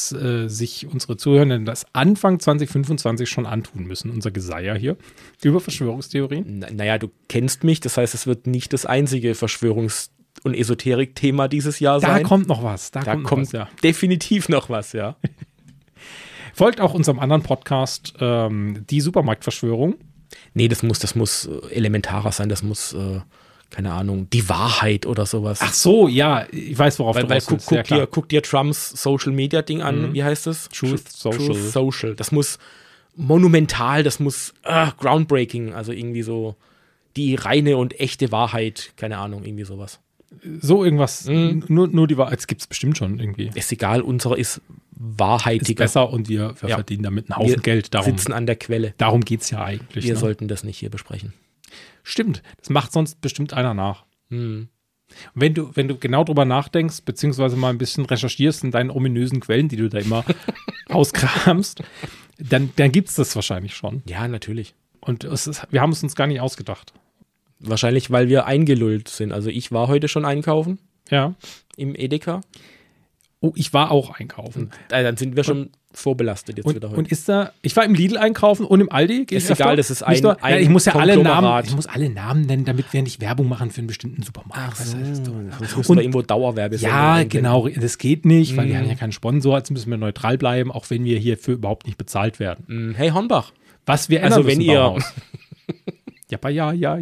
sich unsere Zuhörenden das Anfang 2025 schon antun müssen, unser Geseier hier, über Verschwörungstheorien. Naja, du kennst mich, das heißt, es wird nicht das einzige Verschwörungs- und Esoterik-Thema dieses Jahr sein. Da kommt noch was. Da kommt definitiv noch was, ja. Folgt auch unserem anderen Podcast, die Supermarktverschwörung. Nee, das muss elementarer sein, das muss keine Ahnung, die Wahrheit oder sowas. Ach so, ja, ich weiß, worauf du raus willst. Guck dir Trumps Social-Media-Ding an, wie heißt das? Truth Social. Das muss monumental, das muss groundbreaking, also irgendwie so die reine und echte Wahrheit, keine Ahnung, irgendwie sowas. So irgendwas, nur die Wahrheit, das gibt es bestimmt schon irgendwie. Ist egal, unserer ist wahrheitiger. Ist besser und wir verdienen damit einen Haufen Geld. Darum sitzen an der Quelle. Darum geht es ja eigentlich. Wir sollten das nicht hier besprechen. Stimmt, das macht sonst bestimmt einer nach. Und wenn du genau drüber nachdenkst, beziehungsweise mal ein bisschen recherchierst in deinen ominösen Quellen, die du da immer auskramst, dann gibt es das wahrscheinlich schon. Ja, natürlich. Und wir haben es uns gar nicht ausgedacht. Wahrscheinlich, weil wir eingelullt sind. Also ich war heute schon einkaufen. Ja. Im Edeka. Oh, ich war auch einkaufen. Dann sind wir schon vorbelastet jetzt wieder heute. Ich war im Lidl einkaufen und im Aldi. Ist egal, das ist ein ich muss ja alle Namen, Namen nennen, damit wir nicht Werbung machen für einen bestimmten Supermarkt. Ach so. Sonst müssen wir irgendwo Dauerwerbesendung einsenden. Genau, das geht nicht, weil wir haben ja keinen Sponsor, also müssen wir neutral bleiben, auch wenn wir hierfür überhaupt nicht bezahlt werden. Hey Hornbach. Was wir ändern wenn ihr Ja.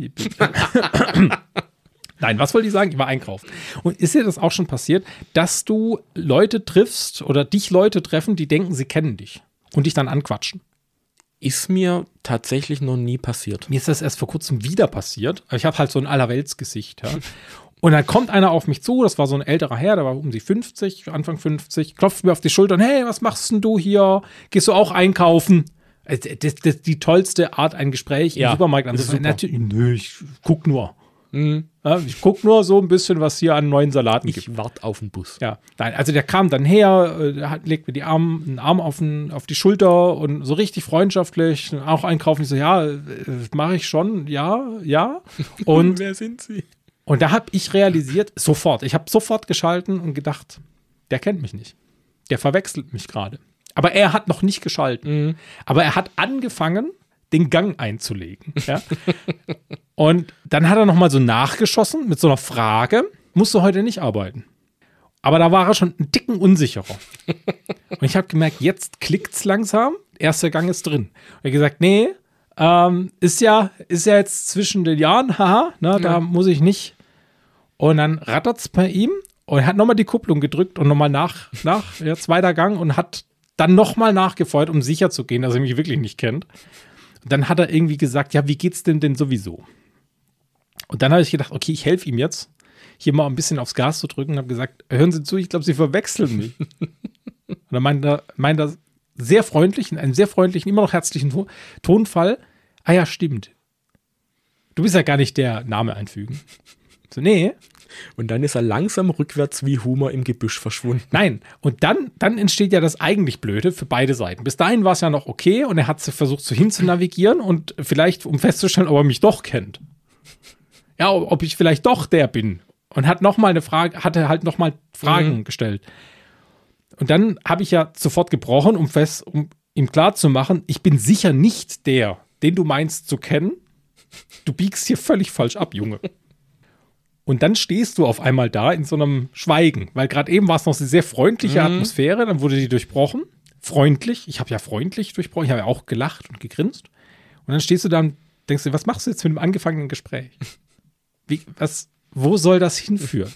Nein, was wollte ich sagen? Ich war einkaufen. Und ist dir das auch schon passiert, dass du Leute triffst oder dich Leute treffen, die denken, sie kennen dich und dich dann anquatschen? Ist mir tatsächlich noch nie passiert. Mir ist das erst vor kurzem wieder passiert. Ich habe halt so ein Allerweltsgesicht. Ja. Und dann kommt einer auf mich zu, das war so ein älterer Herr, der war um die 50, Anfang 50, klopft mir auf die Schulter und hey, was machst denn du hier? Gehst du auch einkaufen? Die tollste Art, ein Gespräch im Supermarkt anzufangen. Natürlich, nö, ich guck nur. Ja, ich gucke nur so ein bisschen, was hier an neuen Salaten gibt. Ich warte auf den Bus. Ja, nein, also der kam dann her, legt mir einen Arm auf die Schulter und so richtig freundschaftlich, auch einkaufen. Ich so, ja, mache ich schon, ja. Und wer sind Sie? Und da habe ich realisiert, ich habe sofort geschalten und gedacht, der kennt mich nicht. Der verwechselt mich gerade. Aber er hat noch nicht geschalten. Aber er hat angefangen, den Gang einzulegen. Ja? Und dann hat er noch mal so nachgeschossen mit so einer Frage, musst du heute nicht arbeiten? Aber da war er schon einen Ticken unsicherer. Und ich habe gemerkt, jetzt klickt's langsam, erster Gang ist drin. Und er hat gesagt, nee, ist ja jetzt zwischen den Jahren, da muss ich nicht. Und dann rattert's bei ihm und er hat nochmal die Kupplung gedrückt und nochmal nach zweiter Gang und hat dann nochmal nachgefeuert, um sicher zu gehen, dass er mich wirklich nicht kennt. Und dann hat er irgendwie gesagt, ja, wie geht's denn sowieso? Und dann habe ich gedacht, okay, ich helfe ihm jetzt, hier mal ein bisschen aufs Gas zu drücken und habe gesagt, hören Sie zu, ich glaube, Sie verwechseln mich. Und dann meint er sehr freundlich, in einem sehr freundlichen, immer noch herzlichen Tonfall, ah ja, stimmt. Du bist ja gar nicht der Name einfügen. So, nee. Und dann ist er langsam rückwärts wie Humor im Gebüsch verschwunden. Nein, und dann entsteht ja das eigentlich Blöde für beide Seiten. Bis dahin war es ja noch okay und er hat versucht, so hinzunavigieren und vielleicht, um festzustellen, ob er mich doch kennt. Ja, ob ich vielleicht doch der bin. Und hatte halt nochmal Fragen gestellt. Und dann habe ich ja sofort gebrochen, um ihm klarzumachen, ich bin sicher nicht der, den du meinst zu kennen. Du biegst hier völlig falsch ab, Junge. Und dann stehst du auf einmal da in so einem Schweigen, weil gerade eben war es noch eine sehr freundliche Atmosphäre, dann wurde die durchbrochen. Freundlich, ich habe ja freundlich durchbrochen, ich habe ja auch gelacht und gegrinst. Und dann stehst du da und denkst dir, was machst du jetzt mit dem angefangenen Gespräch? Wo soll das hinführen?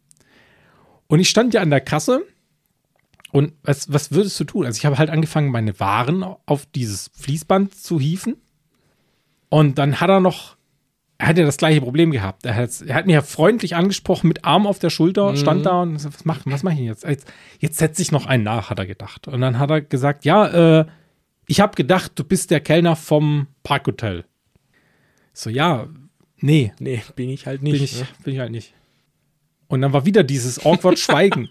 Und ich stand ja an der Kasse und was würdest du tun? Also ich habe halt angefangen, meine Waren auf dieses Fließband zu hieven. Und dann hat er ja das gleiche Problem gehabt. Er hat mir ja freundlich angesprochen, mit Arm auf der Schulter, stand da und was mach ich jetzt? Jetzt setze ich noch einen nach, hat er gedacht. Und dann hat er gesagt, ja, ich habe gedacht, du bist der Kellner vom Parkhotel. So, ja, nee. Nee, bin ich halt nicht. Bin ich halt nicht. Und dann war wieder dieses awkward Schweigen.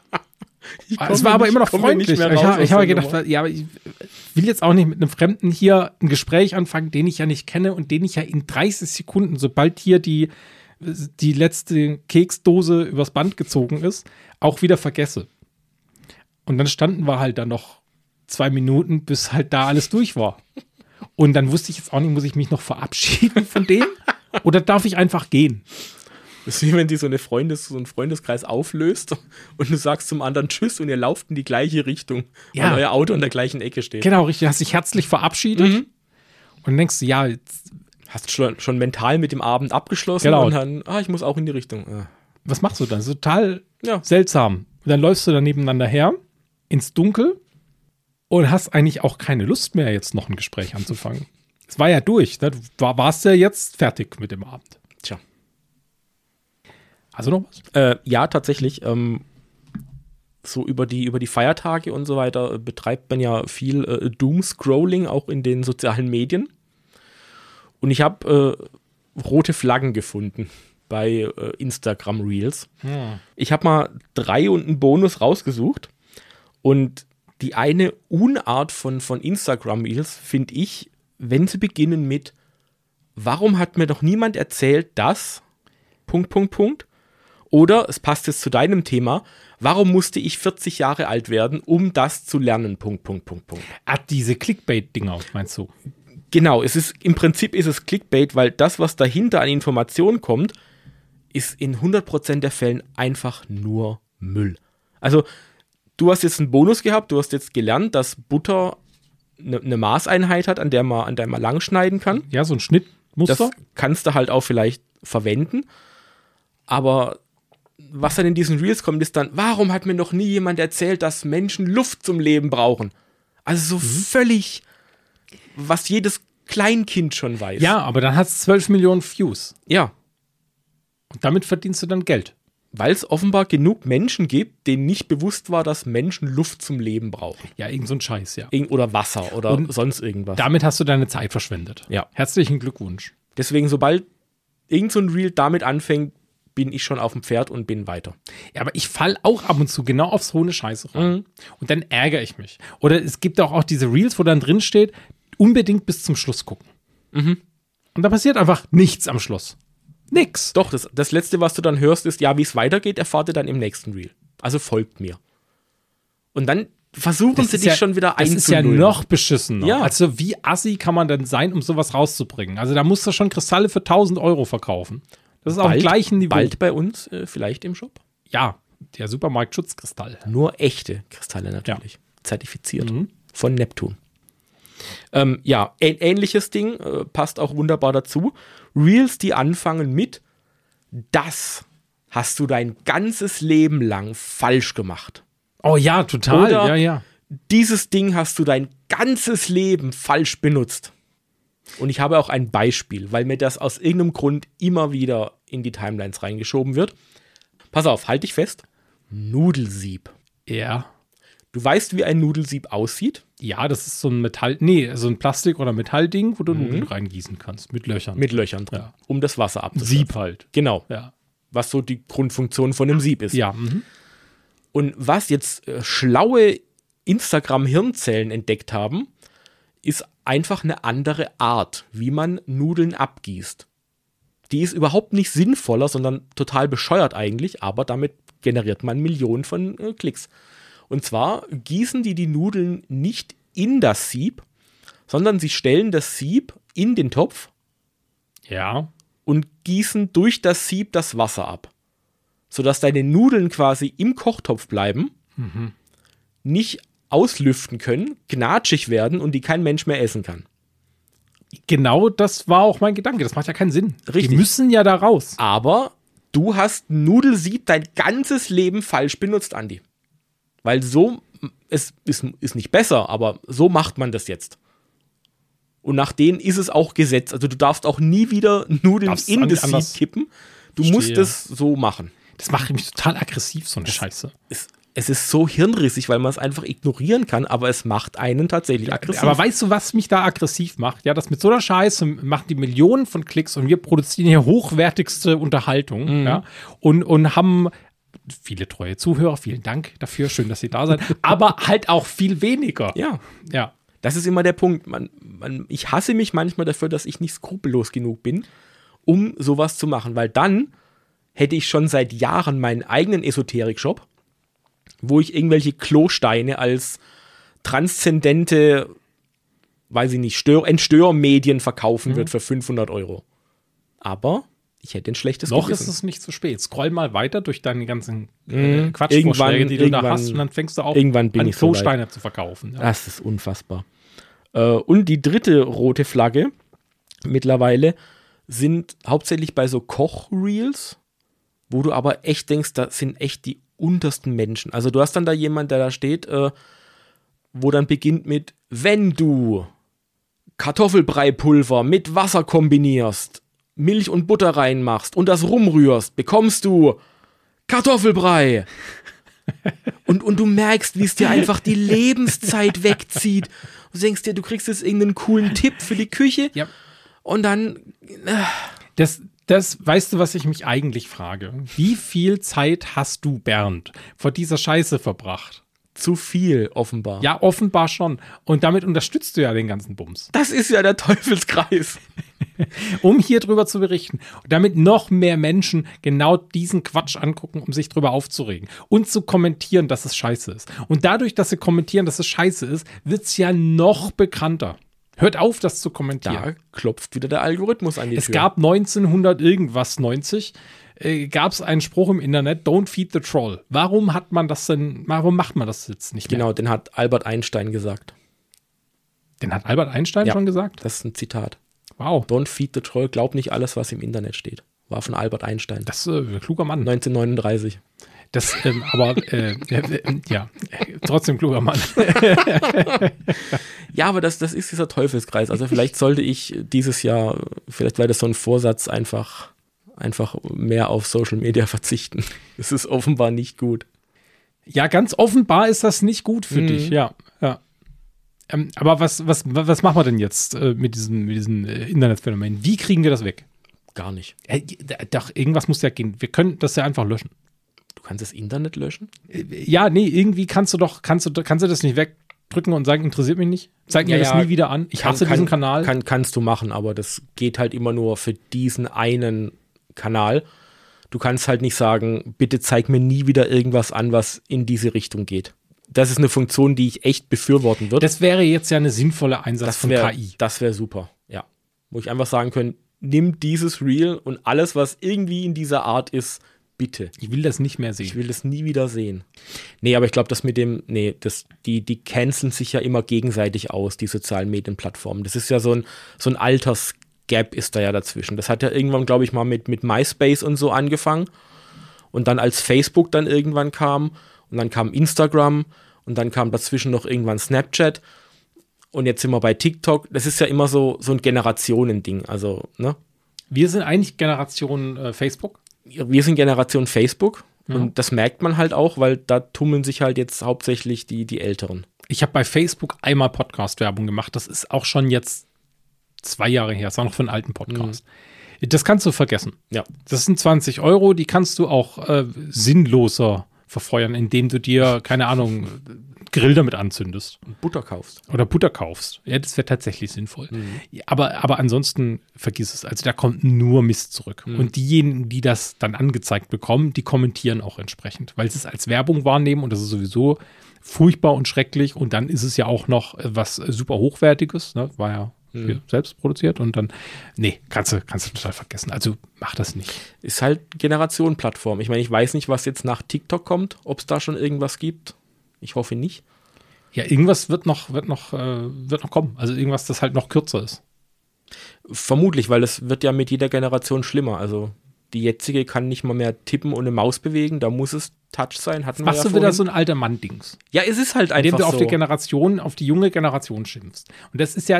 Es war aber immer noch freundlich. Ich habe gedacht, ja, aber ich will jetzt auch nicht mit einem Fremden hier ein Gespräch anfangen, den ich ja nicht kenne und den ich ja in 30 Sekunden, sobald hier die letzte Keksdose übers Band gezogen ist, auch wieder vergesse. Und dann standen wir halt da noch 2 Minuten, bis halt da alles durch war. Und dann wusste ich jetzt auch nicht, muss ich mich noch verabschieden von dem oder darf ich einfach gehen? Das ist wie wenn die so einen Freundeskreis auflöst und du sagst zum anderen Tschüss und ihr lauft in die gleiche Richtung, weil euer Auto an der gleichen Ecke steht. Genau, richtig. Du hast dich herzlich verabschiedet und dann denkst du, ja, jetzt hast schon mental mit dem Abend abgeschlossen und dann, ich muss auch in die Richtung. Was machst du dann? Das ist total seltsam. Und dann läufst du dann nebeneinander her, ins Dunkel und hast eigentlich auch keine Lust mehr, jetzt noch ein Gespräch anzufangen. Es war ja durch. Ne? Du warst ja jetzt fertig mit dem Abend. Tja. Hast du noch was? Ja, tatsächlich. So über die Feiertage und so weiter betreibt man ja viel Doom-Scrolling auch in den sozialen Medien. Und ich habe rote Flaggen gefunden bei Instagram Reels. Ich habe mal 3 und einen Bonus rausgesucht. Und die eine Unart von Instagram Reels finde ich, wenn sie beginnen mit warum hat mir doch niemand erzählt, dass ... Oder, es passt jetzt zu deinem Thema, warum musste ich 40 Jahre alt werden, um das zu lernen, ... Diese Clickbait-Dinger, meinst du? Genau, im Prinzip ist es Clickbait, weil das, was dahinter an Informationen kommt, ist in 100% der Fällen einfach nur Müll. Also, du hast jetzt einen Bonus gehabt, du hast jetzt gelernt, dass Butter eine Maßeinheit hat, an der man lang schneiden kann. Ja, so ein Schnittmuster. Das kannst du halt auch vielleicht verwenden. Aber was dann in diesen Reels kommt, ist dann, warum hat mir noch nie jemand erzählt, dass Menschen Luft zum Leben brauchen? Also so völlig, was jedes Kleinkind schon weiß. Ja, aber dann hast du 12 Millionen Views. Ja. Und damit verdienst du dann Geld. Weil es offenbar genug Menschen gibt, denen nicht bewusst war, dass Menschen Luft zum Leben brauchen. Ja, irgend so ein Scheiß, ja. Oder Wasser oder Und sonst irgendwas. Damit hast du deine Zeit verschwendet. Ja. Herzlichen Glückwunsch. Deswegen, sobald irgend so ein Reel damit anfängt, bin ich schon auf dem Pferd und bin weiter. Ja, aber ich fall auch ab und zu genau auf so eine Scheiße rein. Und dann ärgere ich mich. Oder es gibt auch diese Reels, wo dann drin steht, unbedingt bis zum Schluss gucken. Und da passiert einfach nichts am Schluss. Nix. Doch, das Letzte, was du dann hörst, ist, ja, wie es weitergeht, erfahrt ihr dann im nächsten Reel. Also folgt mir. Und dann versuchen sie dich schon wieder einzulullen. Das ist ja noch beschissener. Ja. Also wie assi kann man denn sein, um sowas rauszubringen? Also da musst du schon Kristalle für 1.000 € verkaufen. Das ist auf dem gleichen Niveau. Bald bei uns vielleicht im Shop. Ja, der Supermarkt-Schutzkristall. Nur echte Kristalle natürlich. Zertifiziert. Von Neptun. Ja, ein ähnliches Ding passt auch wunderbar dazu. Reels, die anfangen mit, das hast du dein ganzes Leben lang falsch gemacht. Oh ja, total. Oder ja. Dieses Ding hast du dein ganzes Leben falsch benutzt. Und ich habe auch ein Beispiel, weil mir das aus irgendeinem Grund immer wieder in die Timelines reingeschoben wird. Pass auf, halt dich fest. Nudelsieb. Ja. Du weißt, wie ein Nudelsieb aussieht? Ja, das ist so ein so ein Plastik- oder Metallding, wo du Nudeln reingießen kannst, mit Löchern. Mit Löchern drin, Ja. um das Wasser abzuschöpfen. Sieb halt. Genau, Ja. was so die Grundfunktion von einem Sieb ist. Ja. Und was jetzt schlaue Instagram-Hirnzellen entdeckt haben, ist einfach eine andere Art, wie man Nudeln abgießt. Die ist überhaupt nicht sinnvoller, sondern total bescheuert eigentlich, aber damit generiert man Millionen von Klicks. Und zwar gießen die Nudeln nicht in das Sieb, sondern sie stellen das Sieb in den Topf Ja. und gießen durch das Sieb das Wasser ab. Sodass deine Nudeln quasi im Kochtopf bleiben, nicht auslüften können, gnatschig werden und die kein Mensch mehr essen kann. Genau das war auch mein Gedanke. Das macht ja keinen Sinn. Richtig. Die müssen ja da raus. Aber du hast Nudelsieb dein ganzes Leben falsch benutzt, Andi. Weil so, es ist nicht besser, aber so macht man das jetzt. Und nach denen ist es auch Gesetz. Also du darfst auch nie wieder Nudeln in das Sieb kippen. Du musst es so machen. Das macht mich total aggressiv, so eine Scheiße. Es ist so hirnrissig, weil man es einfach ignorieren kann, aber es macht einen tatsächlich aggressiv. Aber weißt du, was mich da aggressiv macht? Ja, das mit so einer Scheiße machen die Millionen von Klicks und wir produzieren hier hochwertigste Unterhaltung, ja, und haben viele treue Zuhörer, vielen Dank dafür, schön, dass ihr da seid, aber halt auch viel weniger. Ja. Das ist immer der Punkt. Ich hasse mich manchmal dafür, dass ich nicht skrupellos genug bin, um sowas zu machen, weil dann hätte ich schon seit Jahren meinen eigenen Esoterik-Shop, wo ich irgendwelche Klosteine als transzendente, weiß ich nicht, Entstörmedien verkaufen würde für 500 €. Aber ich hätte ein schlechtes Noch Gewissen. ist es nicht zu spät. Scroll mal weiter durch deine ganzen Quatschvorschläge, die du da hast, und dann fängst du auch an, Klosteine zu verkaufen. Ja. Das ist unfassbar. Und die dritte rote Flagge mittlerweile sind hauptsächlich bei so Koch-Reels, wo du aber echt denkst, da sind echt die untersten Menschen. Also du hast dann da jemand, der da steht, wo dann beginnt mit, wenn du Kartoffelbreipulver mit Wasser kombinierst, Milch und Butter reinmachst und das rumrührst, bekommst du Kartoffelbrei. und du merkst, wie es dir einfach die Lebenszeit wegzieht. Du denkst dir, du kriegst jetzt irgendeinen coolen Tipp für die Küche. Ja. Und dann Das, weißt du, was ich mich eigentlich frage? Wie viel Zeit hast du, Bernd, vor dieser Scheiße verbracht? zu viel, offenbar. Ja, offenbar schon. Und damit unterstützt du ja den ganzen Bums. Das ist ja der Teufelskreis. Um hier drüber zu berichten. Und damit noch mehr Menschen genau diesen Quatsch angucken, um sich drüber aufzuregen. Und zu kommentieren, dass es scheiße ist. Und dadurch, dass sie kommentieren, dass es scheiße ist, wird es ja noch bekannter. Hört auf, das zu kommentieren. Da klopft wieder der Algorithmus an die Tür. Es gab 1990 gab es einen Spruch im Internet, don't feed the troll. Warum macht man das jetzt nicht mehr? Genau, den hat Albert Einstein gesagt. Den hat Albert Einstein schon gesagt? Das ist ein Zitat. Wow. Don't feed the troll, glaub nicht alles, was im Internet steht. War von Albert Einstein. Das ist ein kluger Mann. 1939. Das, ja, trotzdem kluger Mann. Ja, aber das ist dieser Teufelskreis. Also vielleicht sollte ich dieses Jahr, vielleicht wäre das so ein Vorsatz, einfach einfach mehr auf Social Media verzichten. Das ist offenbar nicht gut. Ja, ganz offenbar ist das nicht gut für dich, ja. Aber was machen wir denn jetzt mit diesen Internetphänomenen? Wie kriegen wir das weg? Gar nicht. Doch, irgendwas muss ja gehen. Wir können das ja einfach löschen. Du kannst das Internet löschen? Ja, nee, irgendwie kannst du das nicht wegdrücken und sagen, interessiert mich nicht. Zeig mir das nie wieder an. Ich hasse diesen Kanal. Kannst du machen, aber das geht halt immer nur für diesen einen Kanal. Du kannst halt nicht sagen, bitte zeig mir nie wieder irgendwas an, was in diese Richtung geht. Das ist eine Funktion, die ich echt befürworten würde. Das wäre jetzt ja eine sinnvolle Einsatz von KI. Das wäre super, ja. Wo ich einfach sagen können, nimm dieses Reel und alles, was irgendwie in dieser Art ist, bitte. Ich will das nicht mehr sehen. Ich will das nie wieder sehen. Nee, aber ich glaube, die canceln sich ja immer gegenseitig aus, die sozialen Medienplattformen. Das ist ja so ein Altersgap ist da ja dazwischen. Das hat ja irgendwann, glaube ich, mal mit MySpace und so angefangen. Und dann als Facebook dann irgendwann kam und dann kam Instagram und dann kam dazwischen noch irgendwann Snapchat. Und jetzt sind wir bei TikTok. Das ist ja immer so ein Generationending. Also, ne? Wir sind eigentlich Generation Facebook. Wir sind Generation Facebook. Ja. Und das merkt man halt auch, weil da tummeln sich halt jetzt hauptsächlich die Älteren. Ich habe bei Facebook einmal Podcast-Werbung gemacht. Das ist auch schon jetzt 2 Jahre her. Das war noch für einen alten Podcast. Das kannst du vergessen. Ja. Das sind 20 €, die kannst du auch sinnloser verfeuern, indem du dir, keine Ahnung, Grill damit anzündest. Butter kaufst. Oder Butter kaufst. Ja, das wäre tatsächlich sinnvoll. Ja, aber ansonsten vergiss es. Also da kommt nur Mist zurück. Und diejenigen, die das dann angezeigt bekommen, die kommentieren auch entsprechend, weil sie es als Werbung wahrnehmen und das ist sowieso furchtbar und schrecklich. Und dann ist es ja auch noch was super Hochwertiges, ne? War ja selbst produziert und dann, nee, kannst du total vergessen. Also mach das nicht. Ist halt Generationenplattform. Ich meine, ich weiß nicht, was jetzt nach TikTok kommt, ob es da schon irgendwas gibt. Ich hoffe nicht. Ja, irgendwas wird noch kommen. Also irgendwas, das halt noch kürzer ist. Vermutlich, weil es wird ja mit jeder Generation schlimmer. Also die jetzige kann nicht mal mehr tippen und eine Maus bewegen. Da muss es Touch sein. Machst du wieder so ein alter Mann-Dings. Ja, es ist halt einfach indem du so. auf die junge Generation schimpfst. Und das ist ja,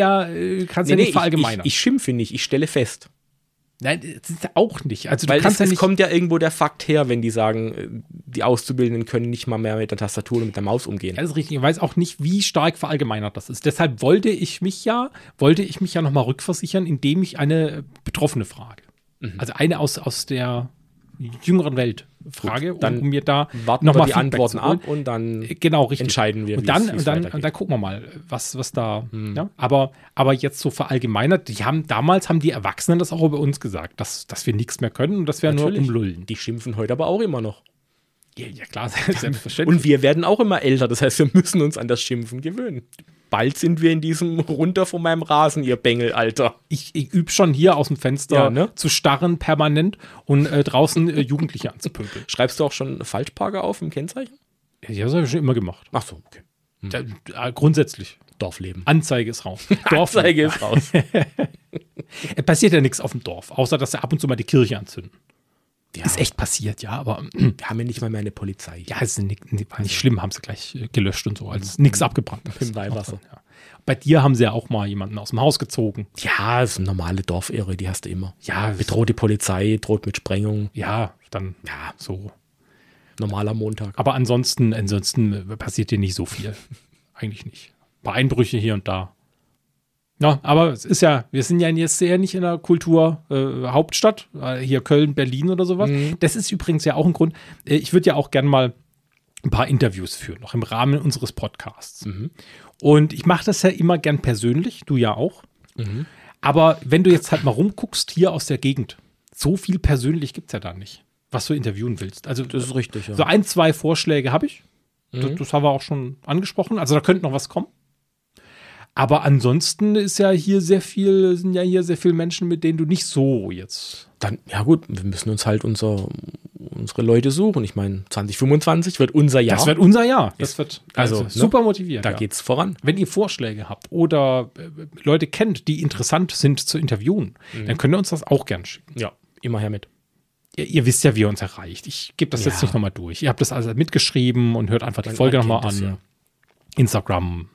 kannst du ja nicht verallgemeinern. Ich schimpfe nicht, ich stelle fest. Nein, das ist auch nicht. Also weil es kommt ja irgendwo der Fakt her, wenn die sagen, die Auszubildenden können nicht mal mehr mit der Tastatur und mit der Maus umgehen. Das ist richtig. Ich weiß auch nicht, wie stark verallgemeinert das ist. Deshalb wollte ich mich ja nochmal rückversichern, indem ich eine Betroffene frage. Also eine aus der jüngeren Welt frage, dann um mir da warten noch wir mal die Feedback Antworten ab und dann entscheiden wir, und dann gucken wir mal, was da. Ja? Aber jetzt so verallgemeinert, damals haben die Erwachsenen das auch über uns gesagt, dass wir nichts mehr können und dass wir nur umlullen. Die schimpfen heute aber auch immer noch. Ja klar, selbstverständlich. Und wir werden auch immer älter, das heißt, wir müssen uns an das Schimpfen gewöhnen. Bald sind wir in diesem runter von meinem Rasen, ihr Bengel, Alter. Ich übe schon hier aus dem Fenster zu starren permanent und draußen Jugendliche anzupümpeln. Schreibst du auch schon Falschparker auf im Kennzeichen? Ja, das habe ich schon immer gemacht. Ach so, okay. Grundsätzlich. Dorfleben. Anzeige ist raus. Anzeige ist raus. Es passiert ja nichts auf dem Dorf, außer dass sie ab und zu mal die Kirche anzünden. Ja. Ist echt passiert, ja, aber wir haben ja nicht mal mehr eine Polizei. Ja, es war nicht schlimm, haben sie gleich gelöscht und so, als nichts abgebrannt ist. Im Weihwasser. Ja. Bei dir haben sie ja auch mal jemanden aus dem Haus gezogen. Ja, das ist eine normale Dorfehre, die hast du immer. Ja, bedroht die Polizei, droht mit Sprengung. Ja, dann so. Normaler Montag. Aber ansonsten passiert dir nicht so viel. Eigentlich nicht. Ein paar Einbrüche hier und da. Ja, aber es ist ja, wir sind ja jetzt sehr nicht in der Kulturhauptstadt, hier Köln, Berlin oder sowas. Das ist übrigens ja auch ein Grund. Ich würde ja auch gern mal ein paar Interviews führen, noch im Rahmen unseres Podcasts. Und ich mache das ja immer gern persönlich, du ja auch. Aber wenn du jetzt halt mal rumguckst hier aus der Gegend, so viel persönlich gibt es ja da nicht, was du interviewen willst. Also das ist richtig, ja. So 1, 2 Vorschläge habe ich. Das haben wir auch schon angesprochen. Also da könnte noch was kommen. Aber ansonsten sind ja hier sehr viele Menschen, mit denen du nicht so jetzt. Dann, ja gut, wir müssen uns halt unsere Leute suchen. Ich meine, 2025 wird unser Jahr. Das wird unser Jahr. Das wird also super motiviert. Da geht's voran. Wenn ihr Vorschläge habt oder Leute kennt, die interessant sind zu interviewen, dann könnt ihr uns das auch gern schicken. Ja, immer her mit. Ihr wisst ja, wie ihr uns erreicht. Ich gebe das jetzt nicht nochmal durch. Ihr habt das also mitgeschrieben und hört einfach die Folge nochmal an. Ja. Instagram,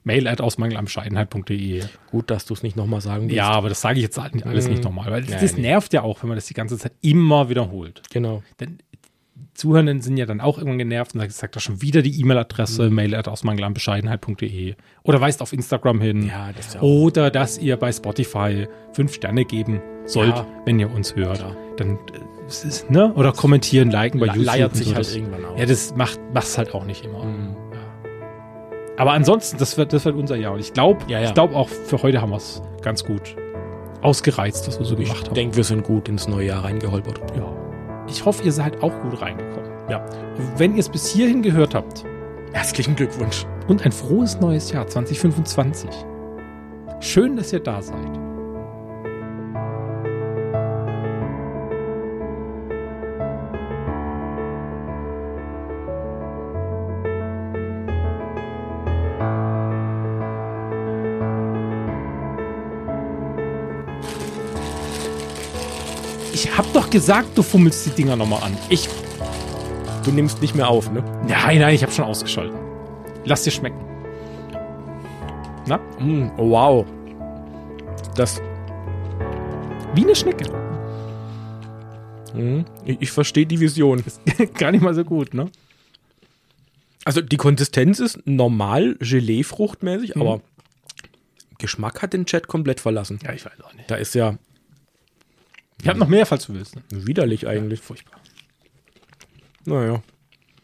mail@ausmangelamscheidenheit.de. Gut, dass du es nicht nochmal sagen willst. Ja, aber das sage ich jetzt alles nicht nochmal, weil das Nee. nervt ja auch, wenn man das die ganze Zeit immer wiederholt. Genau. Denn Zuhörenden sind ja dann auch irgendwann genervt und sagt da schon wieder die E-Mail-Adresse mail@ausmangelamscheidenheit.de oder weist auf Instagram hin. Ja, das ist ja auch. Oder dass ihr bei Spotify 5 Sterne geben sollt, Ja. wenn ihr uns hört. Klar. Dann ne? Oder kommentieren, liken bei YouTube. Leiert und sich so. halt Das- irgendwann auch. Ja, das macht's halt auch nicht immer. Mhm. Aber ansonsten, das wird unser Jahr. Und ich glaube Ja. auch für heute haben wir es ganz gut ausgereizt, was wir so gemacht Ich haben. denke, wir sind gut ins neue Jahr reingeholpert. Ja. Ich hoffe, ihr seid auch gut reingekommen. Ja. Und wenn ihr es bis hierhin gehört habt Herzlichen Glückwunsch. und ein frohes neues Jahr 2025. Schön, dass ihr da seid. Ich hab doch gesagt, du fummelst die Dinger nochmal an. Du nimmst nicht mehr auf, ne? Nein, ich habe schon ausgeschaltet. Lass dir schmecken. Na? Oh, wow. Das. Wie eine Schnecke. Ich verstehe die Vision. Gar nicht mal so gut, ne? Also die Konsistenz ist normal Gelee-fruchtmäßig, aber Geschmack hat den Chat komplett verlassen. Ja, ich weiß auch nicht. Da ist ja Ich habe noch mehr, falls du willst. Ne? widerlich eigentlich. Furchtbar. Naja.